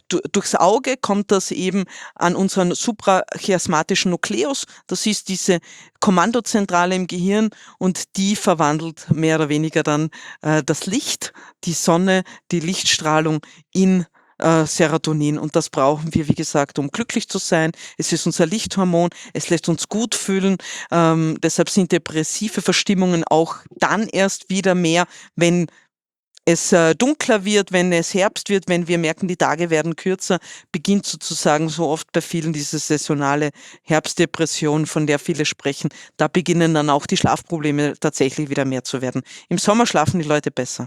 du, durchs Auge kommt das eben an unseren suprachiasmatischen Nukleus. Das ist diese Kommandozentrale im Gehirn und die verwandelt mehr oder weniger dann äh, das Licht, die Sonne, die Lichtstrahlung in äh, Serotonin. Und das brauchen wir, wie gesagt, um glücklich zu sein. Es ist unser Lichthormon, es lässt uns gut fühlen. Ähm, deshalb sind depressive Verstimmungen auch dann erst wieder mehr, wenn es äh, dunkler wird, wenn es Herbst wird, wenn wir merken, die Tage werden kürzer, beginnt sozusagen so oft bei vielen diese saisonale Herbstdepression, von der viele sprechen. Da beginnen dann auch die Schlafprobleme tatsächlich wieder mehr zu werden. Im Sommer schlafen die Leute besser.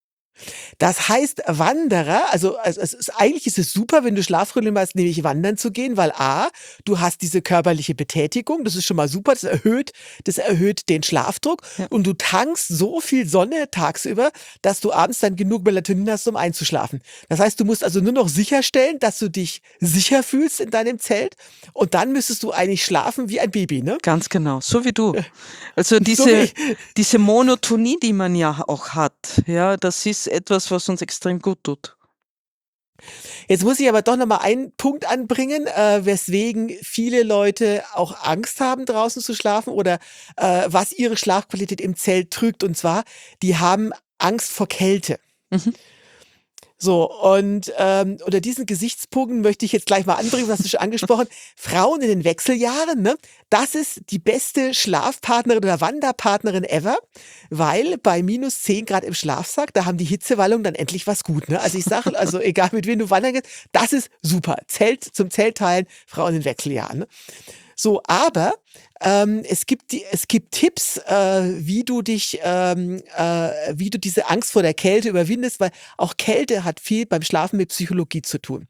Das heißt, Wanderer, also, also es ist, eigentlich ist es super, wenn du Schlafprobleme hast, nämlich wandern zu gehen, weil A, du hast diese körperliche Betätigung, das ist schon mal super, das erhöht, das erhöht den Schlafdruck Ja. und du tankst so viel Sonne tagsüber, dass du abends dann genug Melatonin hast, um einzuschlafen. Das heißt, du musst also nur noch sicherstellen, dass du dich sicher fühlst in deinem Zelt und dann müsstest du eigentlich schlafen wie ein Baby, ne? Ganz genau, so wie du. Also So diese, wie, diese Monotonie, die man ja auch hat, ja, das ist etwas, was uns extrem gut tut. Jetzt muss ich aber doch noch mal einen Punkt anbringen, äh, weswegen viele Leute auch Angst haben, draußen zu schlafen oder äh, was ihre Schlafqualität im Zelt trügt. Und zwar, die haben Angst vor Kälte. Mhm. So, und ähm, unter diesen Gesichtspunkten möchte ich jetzt gleich mal anbringen, was hast du schon angesprochen. Frauen in den Wechseljahren, ne? Das ist die beste Schlafpartnerin oder Wanderpartnerin ever, weil bei minus zehn Grad im Schlafsack, da haben die Hitzewallungen dann endlich was gut. Ne? Also ich sage, also egal mit wem du wandern gehst, das ist super. Zelt zum Zeltteilen, Frauen in den Wechseljahren. Ne? So, aber ähm, es gibt die, es gibt Tipps, äh, wie du dich, ähm, äh, wie du diese Angst vor der Kälte überwindest, weil auch Kälte hat viel beim Schlafen mit Psychologie zu tun.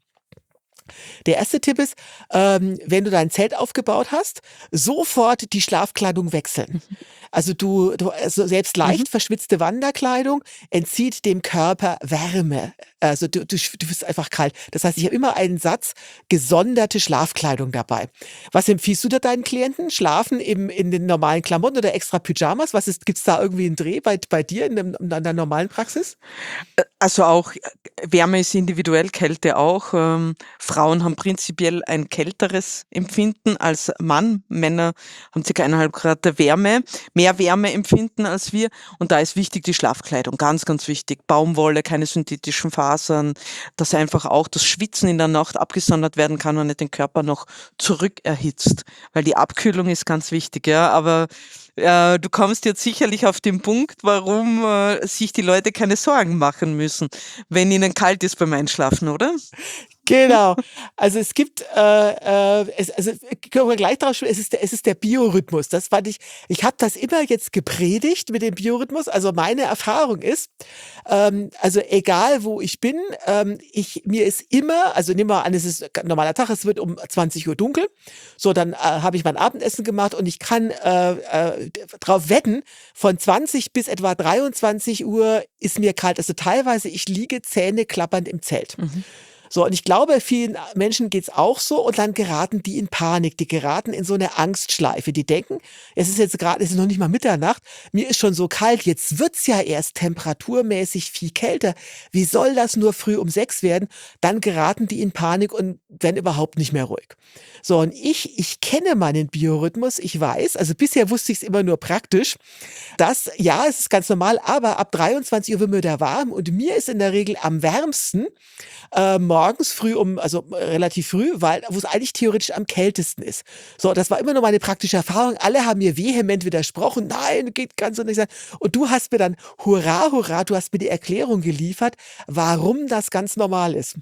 Der erste Tipp ist, ähm, wenn du dein Zelt aufgebaut hast, sofort die Schlafkleidung wechseln. Also du, du also selbst Mhm. leicht verschwitzte Wanderkleidung entzieht dem Körper Wärme. Also du, du, du bist einfach kalt. Das heißt, ich habe immer einen Satz gesonderte Schlafkleidung dabei. Was empfiehlst du da deinen Klienten? Schlafen im, in den normalen Klamotten oder extra Pyjamas? Was ist, gibt's da irgendwie einen Dreh bei, bei dir in, dem, in deiner normalen Praxis? Äh, Also auch äh, Wärme ist individuell, Kälte auch. Ähm, Frauen haben prinzipiell ein kälteres Empfinden als Mann. Männer haben circa eineinhalb Grad der Wärme, mehr Wärme empfinden als wir. Und da ist wichtig die Schlafkleidung, ganz, ganz wichtig. Baumwolle, keine synthetischen Fasern, dass einfach auch das Schwitzen in der Nacht abgesondert werden kann und nicht den Körper noch zurückerhitzt. Weil die Abkühlung ist ganz wichtig, ja. Aber äh, du kommst jetzt sicherlich auf den Punkt, warum äh, sich die Leute keine Sorgen machen müssen, wenn ihnen kalt ist beim Einschlafen, oder? Genau. Also es gibt, äh, äh, es, also können wir gleich drauf sprechen, es ist der, es ist der Biorhythmus. Das fand ich, ich habe das immer jetzt gepredigt mit dem Biorhythmus. Also meine Erfahrung ist, ähm, also egal wo ich bin, ähm, ich, mir ist immer, also nehmen wir an, es ist ein normaler Tag, es wird um zwanzig Uhr dunkel. So, dann äh, habe ich mein Abendessen gemacht und ich kann äh, äh, drauf wetten, von zwanzig bis etwa dreiundzwanzig Uhr ist mir kalt. Also teilweise, ich liege Zähne klappernd im Zelt. Mhm. So, und ich glaube, vielen Menschen geht's auch so und dann geraten die in Panik, die geraten in so eine Angstschleife. Die denken, es ist jetzt gerade, es ist noch nicht mal Mitternacht, mir ist schon so kalt, jetzt wird's ja erst temperaturmäßig viel kälter. Wie soll das nur früh um sechs werden? Dann geraten die in Panik und werden überhaupt nicht mehr ruhig. So, und ich, ich kenne meinen Biorhythmus, ich weiß, also bisher wusste ich es immer nur praktisch, dass, ja, es ist ganz normal, aber ab dreiundzwanzig Uhr wird mir da warm und mir ist in der Regel am wärmsten äh, morgens früh um, also äh, relativ früh, weil wo es eigentlich theoretisch am kältesten ist. So, das war immer nur meine praktische Erfahrung. Alle haben mir vehement widersprochen. Nein, geht ganz so nicht sein. Und du hast mir dann, hurra, hurra, du hast mir die Erklärung geliefert, warum das ganz normal ist.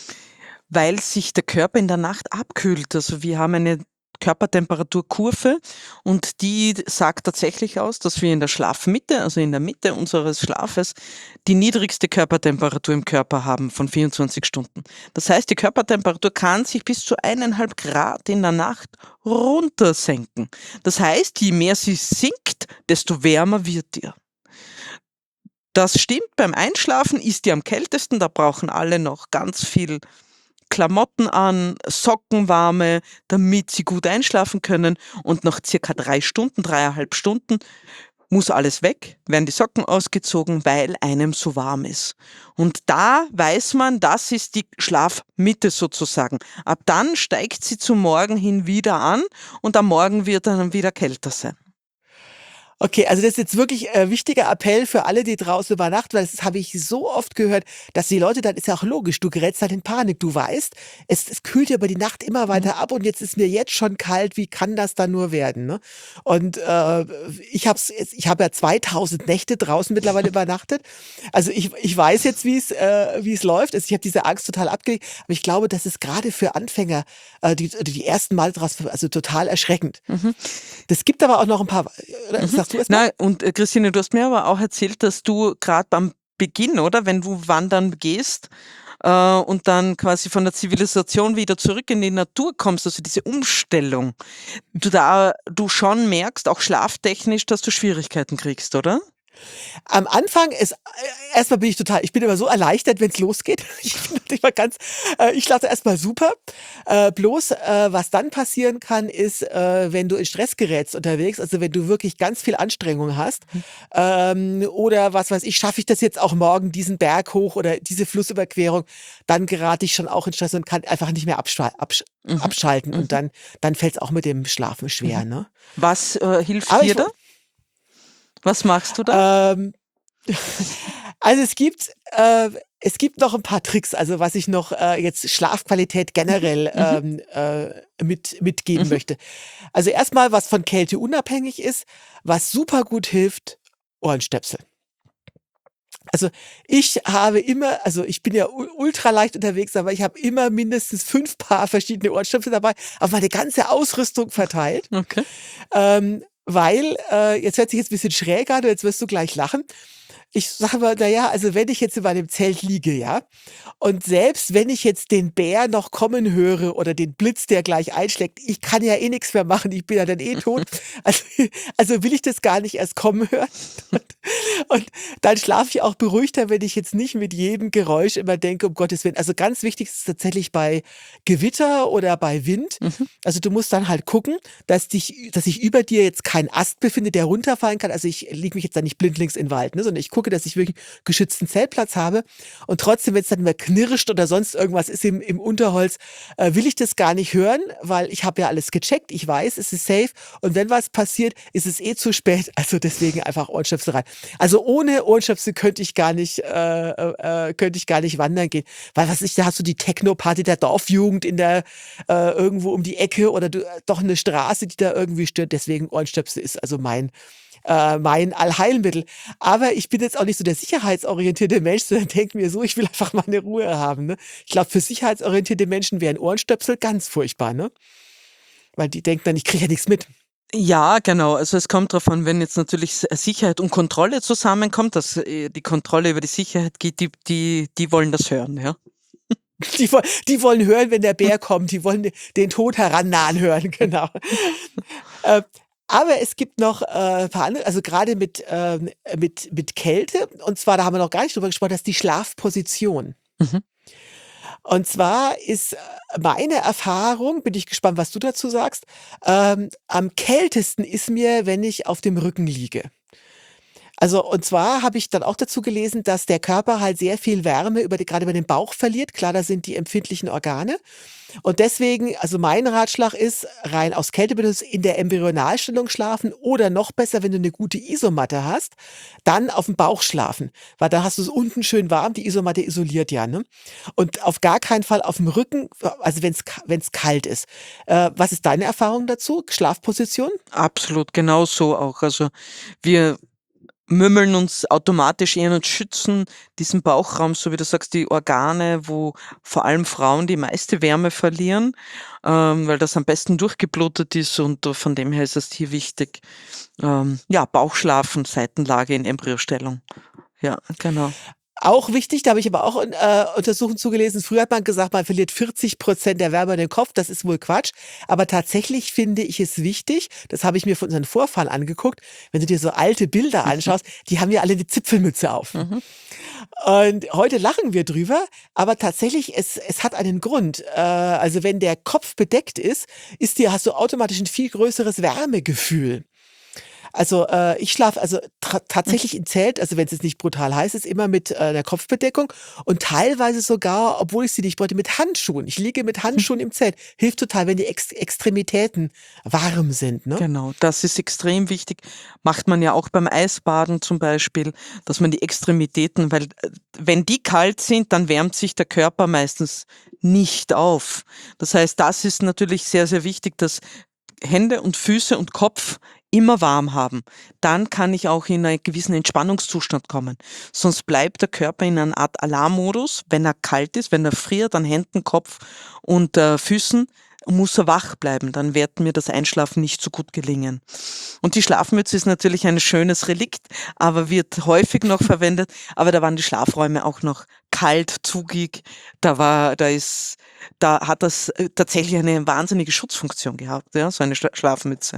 Weil sich der Körper in der Nacht abkühlt. Also wir haben eine Körpertemperaturkurve und die sagt tatsächlich aus, dass wir in der Schlafmitte, also in der Mitte unseres Schlafes, die niedrigste Körpertemperatur im Körper haben von vierundzwanzig Stunden. Das heißt, die Körpertemperatur kann sich bis zu eineinhalb Grad in der Nacht runtersenken. Das heißt, je mehr sie sinkt, desto wärmer wird dir. Das stimmt, beim Einschlafen ist die am kältesten, da brauchen alle noch ganz viel Klamotten an, Socken warme, damit sie gut einschlafen können und nach circa drei Stunden, dreieinhalb Stunden muss alles weg, werden die Socken ausgezogen, weil einem so warm ist. Und da weiß man, das ist die Schlafmitte sozusagen. Ab dann steigt sie zum Morgen hin wieder an und am Morgen wird er dann wieder kälter sein. Okay, also das ist jetzt wirklich ein äh, wichtiger Appell für alle, die draußen übernachten, weil das habe ich so oft gehört, dass die Leute, dann ist ja auch logisch, du gerätst halt in Panik. Du weißt, es, es kühlt ja über die Nacht immer weiter ab und jetzt ist mir jetzt schon kalt, wie kann das dann nur werden? Ne? Und äh, ich habe ich hab ja zweitausend Nächte draußen mittlerweile übernachtet. Also ich, ich weiß jetzt, wie es äh, wie es läuft. Also ich habe diese Angst total abgelegt, aber ich glaube, das ist gerade für Anfänger, äh, die, die ersten Mal draus, also total erschreckend. Mhm. Das gibt aber auch noch ein paar, oder? Mhm. Sagst du erst mal? Na, und äh, Christine, du hast mir aber auch erzählt, dass du gerade beim Beginn, oder, wenn du wandern gehst äh, und dann quasi von der Zivilisation wieder zurück in die Natur kommst, also diese Umstellung, du da du schon merkst, auch schlaftechnisch, dass du Schwierigkeiten kriegst, oder? Am Anfang ist, äh, erstmal bin ich total, ich bin immer so erleichtert, wenn es losgeht. Ich bin immer ganz, äh, ich schlafe erstmal super. Äh, bloß, äh, was dann passieren kann, ist, äh, wenn du in Stress gerätst unterwegs, also wenn du wirklich ganz viel Anstrengung hast, ähm, oder was weiß ich, schaffe ich das jetzt auch morgen, diesen Berg hoch oder diese Flussüberquerung, dann gerate ich schon auch in Stress und kann einfach nicht mehr abschal absch Mhm. abschalten Mhm. und dann, dann fällt es auch mit dem Schlafen schwer, Mhm. ne? Was äh, hilft Aber dir ich, da? Was machst du da? ähm, Also es gibt, äh, es gibt noch ein paar Tricks, also was ich noch äh, jetzt Schlafqualität generell Mhm. ähm, äh, mit, mitgeben Mhm. möchte. Also erstmal, was von Kälte unabhängig ist, was super gut hilft, Ohrenstöpsel. Also ich habe immer, also ich bin ja u- ultra leicht unterwegs, aber ich habe immer mindestens fünf Paar verschiedene Ohrenstöpsel dabei, auf meine ganze Ausrüstung verteilt. Okay. Ähm, weil, äh, jetzt hört sich jetzt ein bisschen schräg an, jetzt wirst du gleich lachen. Ich sage mal, na ja, also wenn ich jetzt in meinem Zelt liege, ja, und selbst wenn ich jetzt den Bär noch kommen höre oder den Blitz, der gleich einschlägt, ich kann ja eh nichts mehr machen, ich bin ja dann eh tot. Also, also will ich das gar nicht erst kommen hören. Und, und dann schlafe ich auch beruhigter, wenn ich jetzt nicht mit jedem Geräusch immer denke, um Gottes Willen. Also ganz wichtig ist es tatsächlich bei Gewitter oder bei Wind. Mhm. Also du musst dann halt gucken, dass dich, dass sich über dir jetzt kein Ast befindet, der runterfallen kann. Also ich lege mich jetzt da nicht blindlings in den Wald, ne, sondern ich gucke, dass ich wirklich geschützten Zeltplatz habe. Und trotzdem, wenn es dann mal knirscht oder sonst irgendwas ist im, im Unterholz, äh, will ich das gar nicht hören, weil ich habe ja alles gecheckt. Ich weiß, es ist safe. Und wenn was passiert, ist es eh zu spät. Also deswegen einfach Ohrenstöpsel rein. Also ohne Ohrenstöpsel könnte ich gar nicht, äh, äh, könnte ich gar nicht wandern gehen. Weil was ich, da hast du die Techno-Party der Dorfjugend in der äh, irgendwo um die Ecke oder du, äh, doch eine Straße, die da irgendwie stört. Deswegen Ohrenstöpsel ist also mein äh, mein Allheilmittel. Aber ich bin jetzt auch nicht so der sicherheitsorientierte Mensch, sondern denke mir so, ich will einfach meine Ruhe haben. Ne? Ich glaube, für sicherheitsorientierte Menschen wären Ohrenstöpsel ganz furchtbar, ne? Weil die denken dann, ich kriege ja nichts mit. Ja, genau. Also es kommt drauf an, wenn jetzt natürlich S- Sicherheit und Kontrolle zusammenkommt, dass äh, die Kontrolle über die Sicherheit geht, die, die, die wollen das hören, ja. Die, woll- die wollen hören, wenn der Bär kommt. Die wollen den Tod herannahen hören, genau. Äh, aber es gibt noch äh, ein paar andere, also gerade mit, ähm, mit, mit Kälte, und zwar, da haben wir noch gar nicht drüber gesprochen, das ist die Schlafposition. Mhm. Und zwar ist äh, meine Erfahrung, bin ich gespannt, was du dazu sagst, ähm, am kältesten ist mir, wenn ich auf dem Rücken liege. Also, und zwar habe ich dann auch dazu gelesen, dass der Körper halt sehr viel Wärme über die, gerade über den Bauch verliert. Klar, da sind die empfindlichen Organe. Und deswegen, also mein Ratschlag ist, rein aus Kältebedürfnis in der Embryonalstellung schlafen oder noch besser, wenn du eine gute Isomatte hast, dann auf dem Bauch schlafen. Weil da hast du es unten schön warm, die Isomatte isoliert ja, ne? Und auf gar keinen Fall auf dem Rücken, also wenn es wenn es kalt ist. Äh, was ist deine Erfahrung dazu? Schlafposition? Absolut, genau so auch. Also wir mümmeln uns automatisch ein und schützen diesen Bauchraum, so wie du sagst, die Organe, wo vor allem Frauen die meiste Wärme verlieren, ähm, weil das am besten durchgeblutet ist und äh, von dem her ist es hier wichtig. Ähm, ja, Bauchschlafen, Seitenlage in Embryostellung. Ja, genau. Auch wichtig, da habe ich aber auch äh, Untersuchungen zugelesen. Früher hat man gesagt, man verliert vierzig Prozent der Wärme in den Kopf. Das ist wohl Quatsch. Aber tatsächlich finde ich es wichtig, das habe ich mir von unseren Vorfahren angeguckt, wenn du dir so alte Bilder anschaust, die haben ja alle eine Zipfelmütze auf. Mhm. Und heute lachen wir drüber, aber tatsächlich, es, es hat einen Grund. Äh, also wenn der Kopf bedeckt ist, ist dir, hast du automatisch ein viel größeres Wärmegefühl. Also äh, ich schlafe also tra tatsächlich im Zelt, also wenn es jetzt nicht brutal heiß ist, immer mit äh, der Kopfbedeckung und teilweise sogar, obwohl ich sie nicht bräuchte, mit Handschuhen. Ich liege mit Handschuhen im Zelt. Hilft total, wenn die Ex Extremitäten warm sind, ne? Genau, das ist extrem wichtig. Macht man ja auch beim Eisbaden zum Beispiel, dass man die Extremitäten, weil äh, wenn die kalt sind, dann wärmt sich der Körper meistens nicht auf. Das heißt, das ist natürlich sehr, sehr wichtig, dass Hände und Füße und Kopf immer warm haben. Dann kann ich auch in einen gewissen Entspannungszustand kommen. Sonst bleibt der Körper in einer Art Alarmmodus. Wenn er kalt ist, wenn er friert an Händen, Kopf und äh, Füßen, muss er wach bleiben. Dann wird mir das Einschlafen nicht so gut gelingen. Und die Schlafmütze ist natürlich ein schönes Relikt, aber wird häufig noch verwendet. Aber da waren die Schlafräume auch noch kalt, zugig. Da war, da ist, da hat das äh, tatsächlich eine wahnsinnige Schutzfunktion gehabt, ja, so eine Schla Schlafmütze.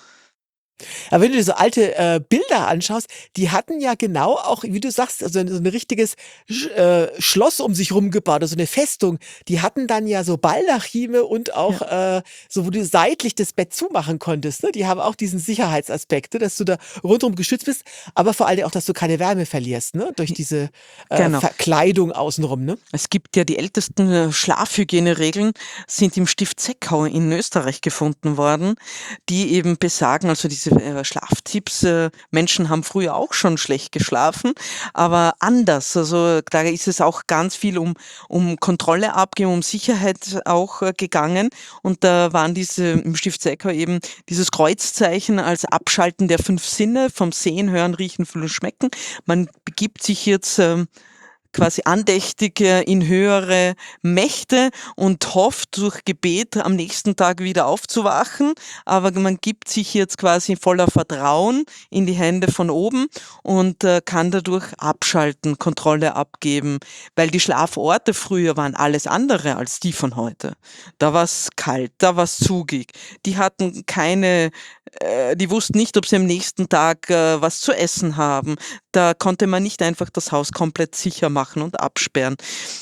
Aber wenn du dir so alte äh, Bilder anschaust, die hatten ja genau auch, wie du sagst, also so ein richtiges Sch äh, Schloss um sich rum gebaut, also eine Festung. Die hatten dann ja so Baldachime und auch Ja. äh, so, wo du seitlich das Bett zumachen konntest. Ne? Die haben auch diesen Sicherheitsaspekt, ne? Dass du da rundum geschützt bist, aber vor allem auch, dass du keine Wärme verlierst, ne? Durch diese äh, Genau. Verkleidung außenrum. Ne? Es gibt ja die ältesten äh, Schlafhygieneregeln, sind im Stift Zwickau in Österreich gefunden worden, die eben besagen, also diese äh, Schlaftipps, äh, Menschen haben früher auch schon schlecht geschlafen, aber anders. Also da ist es auch ganz viel um, um Kontrolle abgeben, um Sicherheit auch äh, gegangen. Und da waren diese im Stift Zwickau eben dieses Kreuzzeichen als Abschalten der fünf Sinne vom Sehen, Hören, Riechen, Fühlen, Schmecken. Man begibt sich jetzt ähm, quasi andächtig äh, in höhere Mächte und hofft durch Gebet am nächsten Tag wieder aufzuwachen, aber man gibt sich jetzt quasi voller Vertrauen in die Hände von oben und äh, kann dadurch abschalten, Kontrolle abgeben, weil die Schlaforte früher waren alles andere als die von heute. Da war es kalt, da war es zugig. Die hatten keine, äh, die wussten nicht, ob sie am nächsten Tag äh, was zu essen haben. Da konnte man nicht einfach das Haus komplett sicher machen und absperren.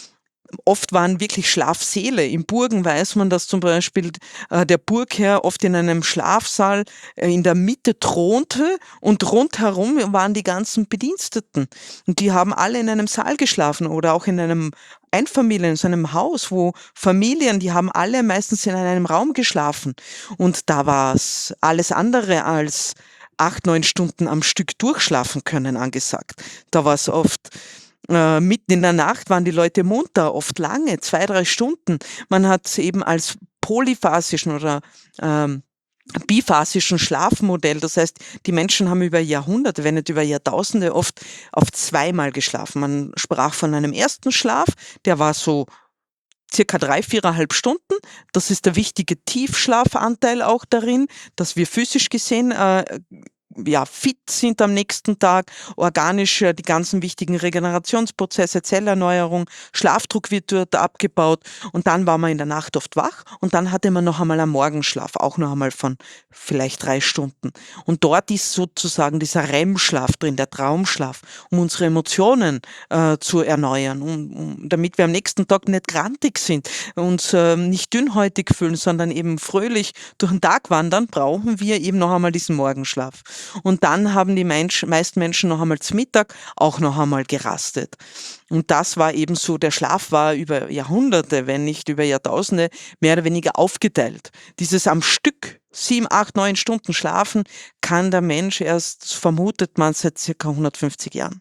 Oft waren wirklich Schlafsäle. In Burgen weiß man, dass zum Beispiel äh, der Burgherr oft in einem Schlafsaal äh, in der Mitte thronte und rundherum waren die ganzen Bediensteten. Und die haben alle in einem Saal geschlafen oder auch in einem Einfamilien, in so einem Haus, wo Familien, die haben alle meistens in einem Raum geschlafen. Und da war es alles andere als acht, neun Stunden am Stück durchschlafen können angesagt. Da war es oft äh, mitten in der Nacht waren die Leute munter, oft lange, zwei, drei Stunden. Man hat es eben als polyphasischen oder ähm, biphasischen Schlafmodell. Das heißt, die Menschen haben über Jahrhunderte, wenn nicht über Jahrtausende, oft auf zweimal geschlafen. Man sprach von einem ersten Schlaf, der war so circa drei, viereinhalb Stunden. Das ist der wichtige Tiefschlafanteil auch darin, dass wir physisch gesehen äh, ja, fit sind am nächsten Tag, organisch äh, die ganzen wichtigen Regenerationsprozesse, Zellerneuerung, Schlafdruck wird dort abgebaut und dann war man in der Nacht oft wach und dann hatte man noch einmal einen Morgenschlaf, auch noch einmal von vielleicht drei Stunden. Und dort ist sozusagen dieser R E M-Schlaf drin, der Traumschlaf, um unsere Emotionen äh, zu erneuern, um, um, damit wir am nächsten Tag nicht grantig sind, uns äh, nicht dünnhäutig fühlen, sondern eben fröhlich durch den Tag wandern, brauchen wir eben noch einmal diesen Morgenschlaf. Und dann haben die Mensch, meisten Menschen noch einmal zum Mittag auch noch einmal gerastet. Und das war eben so, der Schlaf war über Jahrhunderte, wenn nicht über Jahrtausende, mehr oder weniger aufgeteilt. Dieses am Stück sieben, acht, neun Stunden schlafen kann der Mensch erst, vermutet man, seit circa hundertfünfzig Jahren.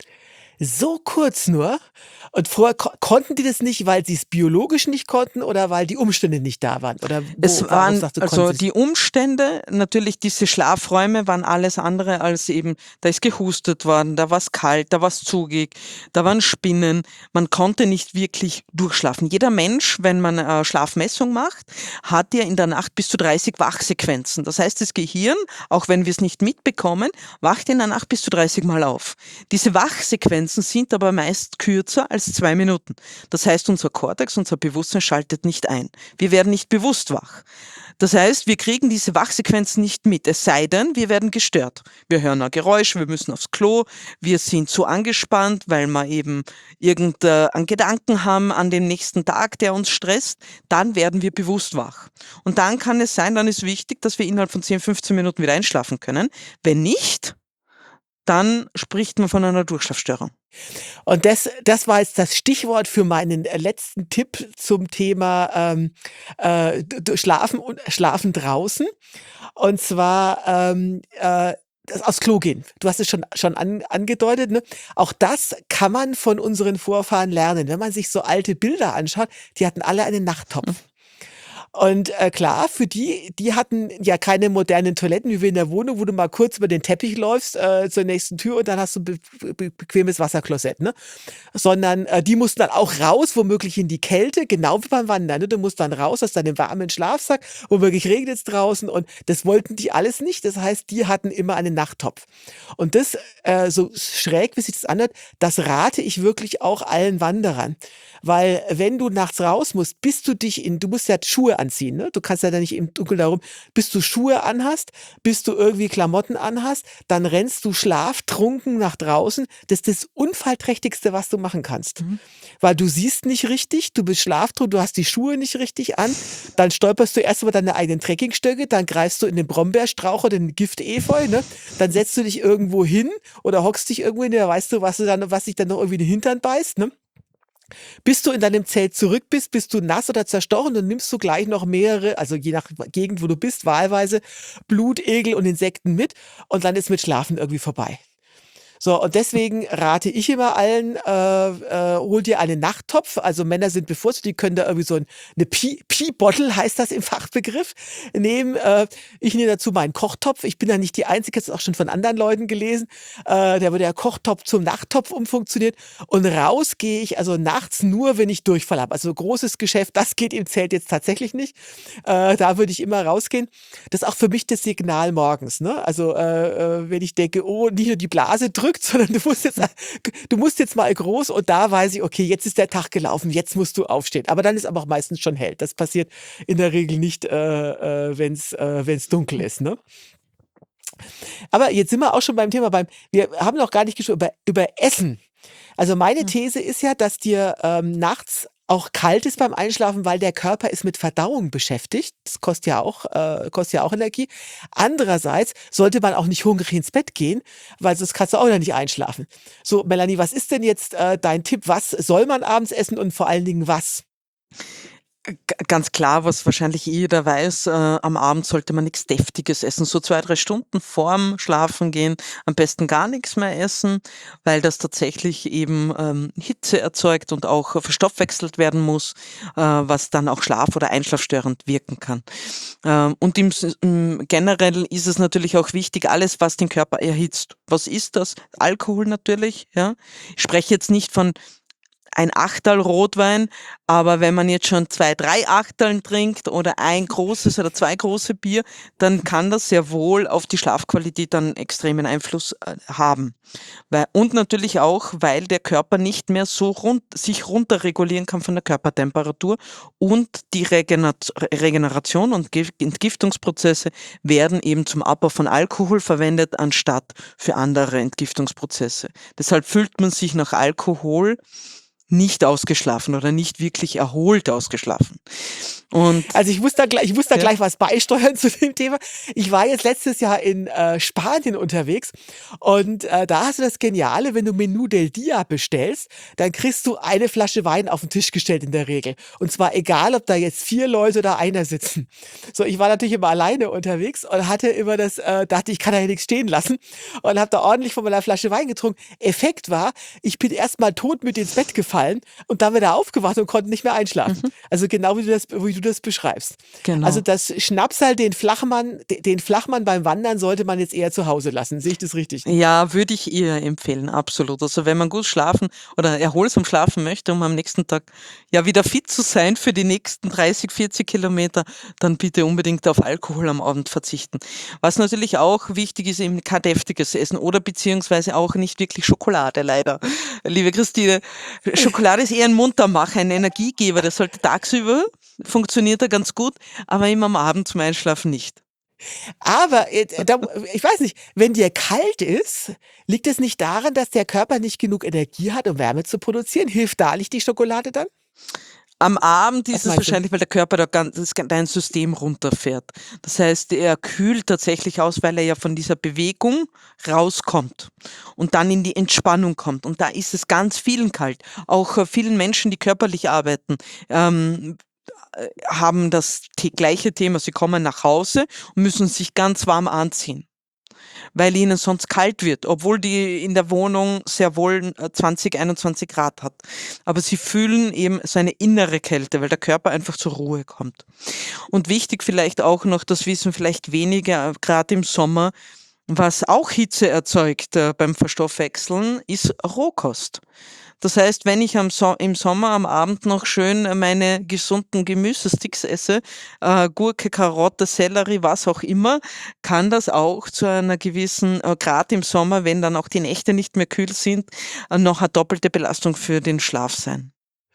So kurz nur. Und vorher ko konnten die das nicht, weil sie es biologisch nicht konnten oder weil die Umstände nicht da waren? Oder Es wo, warum waren, sagst du, also konnten sie die Umstände, natürlich diese Schlafräume waren alles andere als eben, da ist gehustet worden, da war es kalt, da war es zugig, da waren Spinnen, man konnte nicht wirklich durchschlafen. Jeder Mensch, wenn man äh, Schlafmessung macht, hat ja in der Nacht bis zu dreißig Wachsequenzen. Das heißt, das Gehirn, auch wenn wir es nicht mitbekommen, wacht in der Nacht bis zu dreißig Mal auf. Diese Wachsequenzen sind aber meist kürzer als zwei Minuten. Das heißt, unser Kortex, unser Bewusstsein schaltet nicht ein. Wir werden nicht bewusst wach. Das heißt, wir kriegen diese Wachsequenz nicht mit, es sei denn, wir werden gestört. Wir hören ein Geräusch, wir müssen aufs Klo, wir sind so angespannt, weil wir eben irgendeinen Gedanken haben an den nächsten Tag, der uns stresst, dann werden wir bewusst wach. Und dann kann es sein, dann ist wichtig, dass wir innerhalb von zehn, fünfzehn Minuten wieder einschlafen können. Wenn nicht, dann spricht man von einer Durchschlafstörung. Und das, das war jetzt das Stichwort für meinen äh, letzten Tipp zum Thema ähm, äh, d- d- Schlafen und Schlafen draußen. Und zwar ähm, äh, das aufs Klo gehen. Du hast es schon, schon an, angedeutet. Ne? Auch das kann man von unseren Vorfahren lernen. Wenn man sich so alte Bilder anschaut, die hatten alle einen Nachttopf. Und äh, klar, für die, die hatten ja keine modernen Toiletten wie wir in der Wohnung, wo du mal kurz über den Teppich läufst äh, zur nächsten Tür und dann hast du ein be be bequemes Wasserklosett, ne? Sondern äh, die mussten dann auch raus, womöglich in die Kälte, genau wie beim Wandern. Ne? Du musst dann raus aus deinem warmen Schlafsack, womöglich regnet es draußen und das wollten die alles nicht. Das heißt, die hatten immer einen Nachttopf. Und das, äh, so schräg, wie sich das anhört, das rate ich wirklich auch allen Wanderern. Weil wenn du nachts raus musst, bis du dich in, du musst ja Schuhe anziehen, ne? Du kannst ja dann nicht im Dunkeln darum, bis du Schuhe anhast, bis du irgendwie Klamotten anhast, dann rennst du schlaftrunken nach draußen. Das ist das Unfallträchtigste, was du machen kannst. Mhm. Weil du siehst nicht richtig, du bist schlaftrunken, du hast die Schuhe nicht richtig an, dann stolperst du erst über deine eigenen Trekkingstöcke, dann greifst du in den Brombeerstrauch oder in den Giftefeu, ne? Dann setzt du dich irgendwo hin oder hockst dich irgendwo hin, da weißt du, was du dann, was dich dann noch irgendwie in den Hintern beißt, ne? Bis du in deinem Zelt zurück bist, bist du nass oder zerstochen und nimmst du gleich noch mehrere, also je nach Gegend, wo du bist, wahlweise Blut, Egel und Insekten mit und dann ist mit Schlafen irgendwie vorbei. So, und deswegen rate ich immer allen, äh, äh, hol dir einen Nachttopf. Also Männer sind bevorzugt, die können da irgendwie so ein, eine Pee- Pee-Bottle, heißt das im Fachbegriff, nehmen. Äh, ich nehme dazu meinen Kochtopf. Ich bin da nicht die Einzige, das ist auch schon von anderen Leuten gelesen. Äh, da wird der Kochtopf zum Nachttopf umfunktioniert. Und raus gehe ich also nachts nur, wenn ich Durchfall habe. Also großes Geschäft, das geht im Zelt jetzt tatsächlich nicht. Äh, da würde ich immer rausgehen. Das ist auch für mich das Signal morgens. Ne? Also äh, äh, wenn ich denke, oh, nicht nur die Blase drückt, sondern du musst jetzt, du musst jetzt mal groß und da weiß ich, okay, jetzt ist der Tag gelaufen, jetzt musst du aufstehen. Aber dann ist aber auch meistens schon hell. Das passiert in der Regel nicht, äh, äh, wenn es äh, wenn's dunkel ist. Ne? Aber jetzt sind wir auch schon beim Thema, beim, wir haben noch gar nicht gesprochen über, über Essen. Also meine Hm. These ist ja, dass dir ähm, nachts auch kalt ist beim Einschlafen, weil der Körper ist mit Verdauung beschäftigt. Das kostet ja auch, äh, kostet ja auch Energie. Andererseits sollte man auch nicht hungrig ins Bett gehen, weil sonst kannst du auch wieder nicht einschlafen. So, Melanie, was ist denn jetzt äh, dein Tipp? Was soll man abends essen und vor allen Dingen was? G ganz klar, was wahrscheinlich jeder weiß, äh, am Abend sollte man nichts Deftiges essen. So zwei, drei Stunden vorm Schlafengehen am besten gar nichts mehr essen, weil das tatsächlich eben ähm, Hitze erzeugt und auch verstoffwechselt werden muss, äh, was dann auch schlaf- oder einschlafstörend wirken kann. Ähm, und im, S- im generell ist es natürlich auch wichtig, alles, was den Körper erhitzt. Was ist das? Alkohol natürlich, ja. Ich spreche jetzt nicht von ein Achterl Rotwein, aber wenn man jetzt schon zwei, drei Achteln trinkt oder ein großes oder zwei große Bier, dann kann das sehr wohl auf die Schlafqualität einen extremen Einfluss äh, haben. Weil, und natürlich auch, weil der Körper nicht mehr so rund, sich runterregulieren kann von der Körpertemperatur und die Regenerat Regeneration und Ge- Entgiftungsprozesse werden eben zum Abbau von Alkohol verwendet, anstatt für andere Entgiftungsprozesse. Deshalb fühlt man sich nach Alkohol nicht ausgeschlafen oder nicht wirklich erholt ausgeschlafen. Und Also ich muss da gleich, ich muss da ja, gleich was beisteuern zu dem Thema. Ich war jetzt letztes Jahr in äh, Spanien unterwegs und äh, da hast du das Geniale, wenn du Menú del Dia bestellst, dann kriegst du eine Flasche Wein auf den Tisch gestellt in der Regel. Und zwar egal, ob da jetzt vier Leute oder einer sitzen. So, ich war natürlich immer alleine unterwegs und hatte immer das, äh, dachte, ich kann da ja nichts stehen lassen und habe da ordentlich von meiner Flasche Wein getrunken. Effekt war, ich bin erstmal tot mit ins Bett gefallen und dann wieder aufgewacht und konnte nicht mehr einschlafen. mhm, Also genau wie du das, wie du das beschreibst. Also genau. das Schnapsal, den Flachmann, de- den Flachmann beim Wandern sollte man jetzt eher zu Hause lassen. Sehe ich das richtig? Ja, würde ich eher empfehlen, absolut. Also wenn man gut schlafen oder erholsam schlafen möchte, um am nächsten Tag ja wieder fit zu sein für die nächsten dreißig, vierzig Kilometer, dann bitte unbedingt auf Alkohol am Abend verzichten. Was natürlich auch wichtig ist, eben kein deftiges Essen oder beziehungsweise auch nicht wirklich Schokolade, leider. Liebe Christine, Schokolade ist eher ein Muntermacher, ein Energiegeber. Das sollte tagsüber funktioniert er ganz gut, aber immer am Abend zum Einschlafen nicht. Aber äh, da, ich weiß nicht, wenn dir kalt ist, liegt es nicht daran, dass der Körper nicht genug Energie hat, um Wärme zu produzieren? Hilft da nicht die Schokolade dann? Am Abend Was ist es meinst du? wahrscheinlich, weil der Körper da ganz, das, dein System runterfährt. Das heißt, er kühlt tatsächlich aus, weil er ja von dieser Bewegung rauskommt und dann in die Entspannung kommt. Und da ist es ganz vielen kalt. Auch äh, vielen Menschen, die körperlich arbeiten, ähm, äh, haben das the gleiche Thema. Sie kommen nach Hause und müssen sich ganz warm anziehen, weil ihnen sonst kalt wird, obwohl die in der Wohnung sehr wohl äh, zwanzig, einundzwanzig Grad hat. Aber sie fühlen eben so eine innere Kälte, weil der Körper einfach zur Ruhe kommt. Und wichtig vielleicht auch noch, das wissen vielleicht weniger, gerade im Sommer, was auch Hitze erzeugt äh, beim Verstoffwechseln, ist Rohkost. Das heißt, wenn ich am so im Sommer am Abend noch schön äh, meine gesunden Gemüsesticks esse, äh, Gurke, Karotte, Sellerie, was auch immer, kann das auch zu einer gewissen, äh, gerade im Sommer, wenn dann auch die Nächte nicht mehr kühl sind, äh, noch eine doppelte Belastung für den Schlaf sein.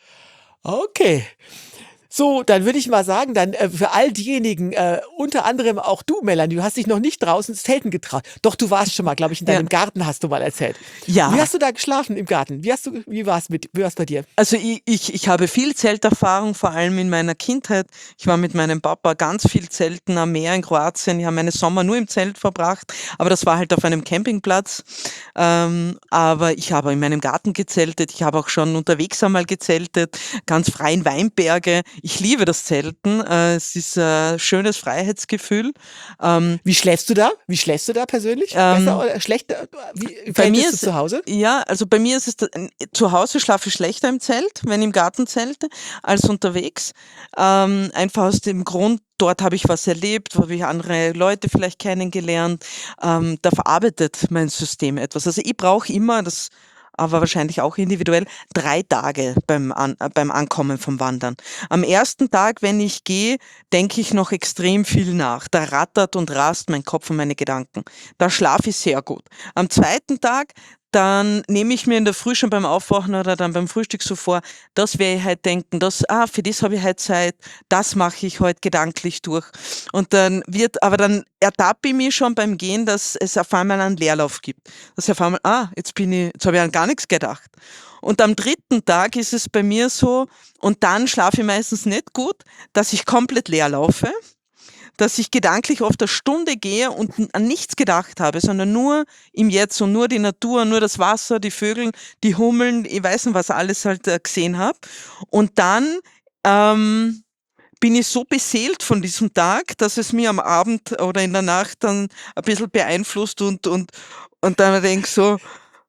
Okay. So, dann würde ich mal sagen, dann äh, für all diejenigen, äh, unter anderem auch du, Melanie, du hast dich noch nicht draußen ins Zelten getraut. Doch, du warst schon mal, glaube ich, in Ja. deinem Garten, hast du mal erzählt. Wie Ja. hast du da geschlafen im Garten? Wie hast du, wie war es mit, wie war's bei dir? Also ich, ich, ich habe viel Zelterfahrung, vor allem in meiner Kindheit. Ich war mit meinem Papa ganz viel Zelten am Meer in Kroatien. Ich habe meine Sommer nur im Zelt verbracht, aber das war halt auf einem Campingplatz. Ähm, aber ich habe in meinem Garten gezeltet. Ich habe auch schon unterwegs einmal gezeltet, ganz frei in Weinberge. Ich liebe das Zelten. Äh, es ist ein schönes Freiheitsgefühl. Ähm, Wie schläfst du da? Wie schläfst du da persönlich? Ähm, Besser oder schlechter? Wie bei fändest mir du ist zu Hause? ja, also bei mir ist es da, zu Hause schlafe ich schlechter im Zelt, wenn ich im Garten zelte, als unterwegs. Ähm, einfach aus dem Grund, dort habe ich was erlebt, habe ich andere Leute vielleicht kennengelernt. Ähm, da verarbeitet mein System etwas. Also ich brauche immer, das aber wahrscheinlich auch individuell, drei Tage beim, An äh, beim Ankommen vom Wandern. Am ersten Tag, wenn ich gehe, denke ich noch extrem viel nach. Da rattert und rast mein Kopf und meine Gedanken. Da schlafe ich sehr gut. Am zweiten Tag, dann nehme ich mir in der Früh schon beim Aufwachen oder dann beim Frühstück so vor, das werde ich heute denken, das, ah, für das habe ich heute Zeit, das mache ich heute gedanklich durch. Und dann wird, aber dann ertappe ich mich schon beim Gehen, dass es auf einmal einen Leerlauf gibt. Dass ich auf einmal, ah, jetzt bin ich, jetzt habe ich an gar nichts gedacht. Und am dritten Tag ist es bei mir so, und dann schlafe ich meistens nicht gut, dass ich komplett leer laufe, dass ich gedanklich oft eine Stunde gehe und n- an nichts gedacht habe, sondern nur im Jetzt und nur die Natur, nur das Wasser, die Vögel, die Hummeln, ich weiß nicht, was alles halt äh, gesehen habe. Und dann ähm, bin ich so beseelt von diesem Tag, dass es mir am Abend oder in der Nacht dann ein bisschen beeinflusst und, und, und dann denke ich so,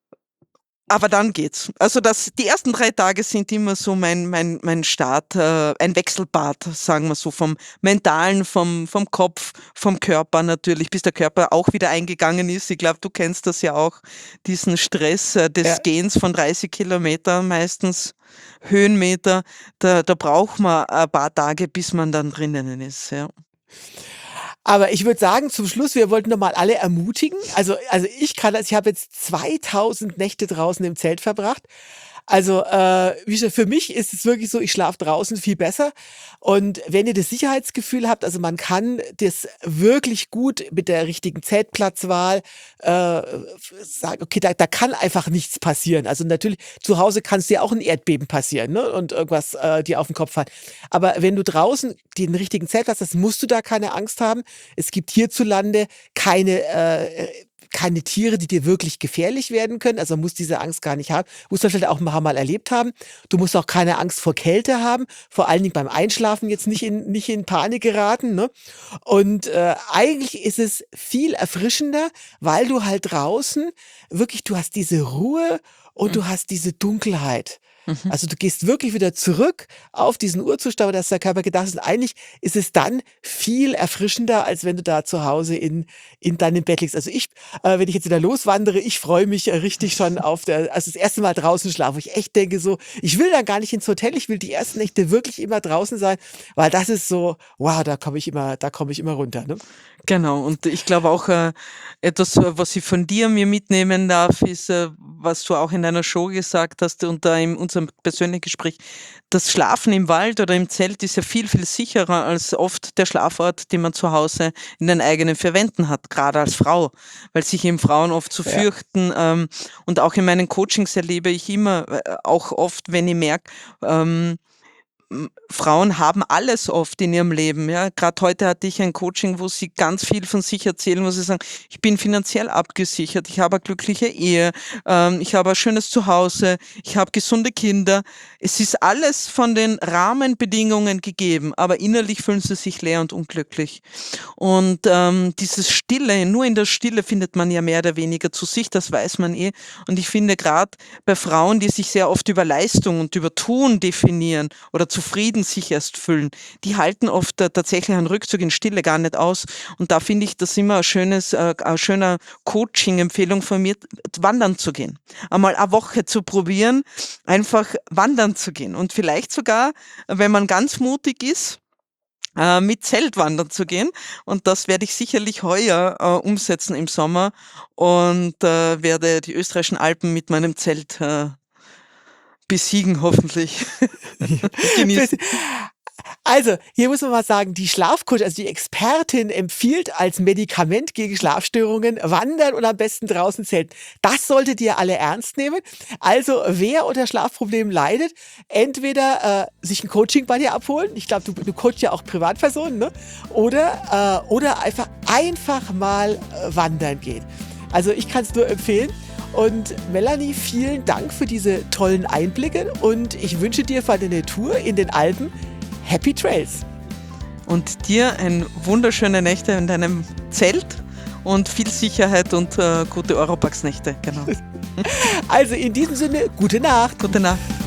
aber dann geht's. Also das, die ersten drei Tage sind immer so mein, mein, mein Start, äh, ein Wechselbad, sagen wir so, vom Mentalen, vom, vom Kopf, vom Körper natürlich, bis der Körper auch wieder eingegangen ist. Ich glaube, du kennst das ja auch, diesen Stress äh, des Ja. Gehens von dreißig Kilometern meistens, Höhenmeter, da, da braucht man ein paar Tage, bis man dann drinnen ist. Ja. Aber ich würde sagen, zum Schluss, wir wollten noch mal alle ermutigen. Also, also ich kann das, ich habe jetzt zweitausend Nächte draußen im Zelt verbracht. Also, äh, wie gesagt, für mich ist es wirklich so, ich schlafe draußen viel besser. Und wenn ihr das Sicherheitsgefühl habt, also man kann das wirklich gut mit der richtigen Zeltplatzwahl äh, sagen, okay, da, da kann einfach nichts passieren. Also natürlich, zu Hause kann es dir auch ein Erdbeben passieren, ne? Und irgendwas äh, dir auf den Kopf fallen. Aber wenn du draußen den richtigen Zeltplatz hast, musst du da keine Angst haben. Es gibt hierzulande keine äh, keine Tiere, die dir wirklich gefährlich werden können. Also man muss diese Angst gar nicht haben. Muss man vielleicht auch ein paar Mal erlebt haben. Du musst auch keine Angst vor Kälte haben. Vor allen Dingen beim Einschlafen jetzt nicht in, nicht in Panik geraten. Ne? Und äh, eigentlich ist es viel erfrischender, weil du halt draußen wirklich, du hast diese Ruhe und du hast diese Dunkelheit. Mhm. Also du gehst wirklich wieder zurück auf diesen Urzustand, dass der Körper gedacht ist. Und eigentlich ist es dann viel erfrischender, als wenn du da zu Hause in, in deinem Bett liegst. Also ich, äh, wenn ich jetzt wieder loswandere, ich freue mich äh, richtig schon auf der, also das erste Mal draußen schlafen, wo ich echt denke so, ich will dann gar nicht ins Hotel, ich will die ersten Nächte wirklich immer draußen sein, weil das ist so, wow, da komme ich immer, da komme ich immer runter. Ne? Genau, und ich glaube auch, äh, etwas, äh, was ich von dir mir mitnehmen darf, ist, äh, was du auch in deiner Show gesagt hast, unter, im, unserem persönlichen Gespräch, das Schlafen im Wald oder im Zelt ist ja viel, viel sicherer als oft der Schlafort, den man zu Hause in den eigenen vier Wänden hat, gerade als Frau, weil sich eben Frauen oft so Ja. fürchten. Ähm, und auch in meinen Coachings erlebe ich immer, äh, auch oft, wenn ich merke, ähm, m- Frauen haben alles oft in ihrem Leben. Ja. Gerade heute hatte ich ein Coaching, wo sie ganz viel von sich erzählen, wo sie sagen, ich bin finanziell abgesichert, ich habe eine glückliche Ehe, ähm, ich habe ein schönes Zuhause, ich habe gesunde Kinder. Es ist alles von den Rahmenbedingungen gegeben, aber innerlich fühlen sie sich leer und unglücklich. Und ähm, dieses Stille, nur in der Stille findet man ja mehr oder weniger zu sich, das weiß man eh. Und ich finde gerade bei Frauen, die sich sehr oft über Leistung und über Tun definieren oder zufrieden sich erst fühlen, die halten oft äh, tatsächlich einen Rückzug in Stille gar nicht aus. Und da finde ich das immer ein schönes, äh, eine schöne Coaching-Empfehlung von mir, wandern zu gehen. Einmal eine Woche zu probieren, einfach wandern zu gehen. Und vielleicht sogar, wenn man ganz mutig ist, äh, mit Zelt wandern zu gehen. Und das werde ich sicherlich heuer äh, umsetzen im Sommer und äh, werde die österreichischen Alpen mit meinem Zelt äh, besiegen, hoffentlich. Genießen. Also, hier muss man mal sagen, die Schlafcoach, also die Expertin empfiehlt als Medikament gegen Schlafstörungen Wandern und am besten draußen zelten. Das solltet ihr alle ernst nehmen. Also, wer unter Schlafproblemen leidet, entweder äh, sich ein Coaching bei dir abholen. Ich glaube, du, du coachst ja auch Privatpersonen, ne? Oder, äh, oder einfach, einfach mal äh, wandern gehen. Also, ich kann es nur empfehlen. Und Melanie, vielen Dank für diese tollen Einblicke und ich wünsche dir für deine Tour in den Alpen Happy Trails. Und dir ein wunderschöne Nächte in deinem Zelt und viel Sicherheit und äh, gute Europax-Nächte. Genau. Also in diesem Sinne, gute Nacht. Gute Nacht.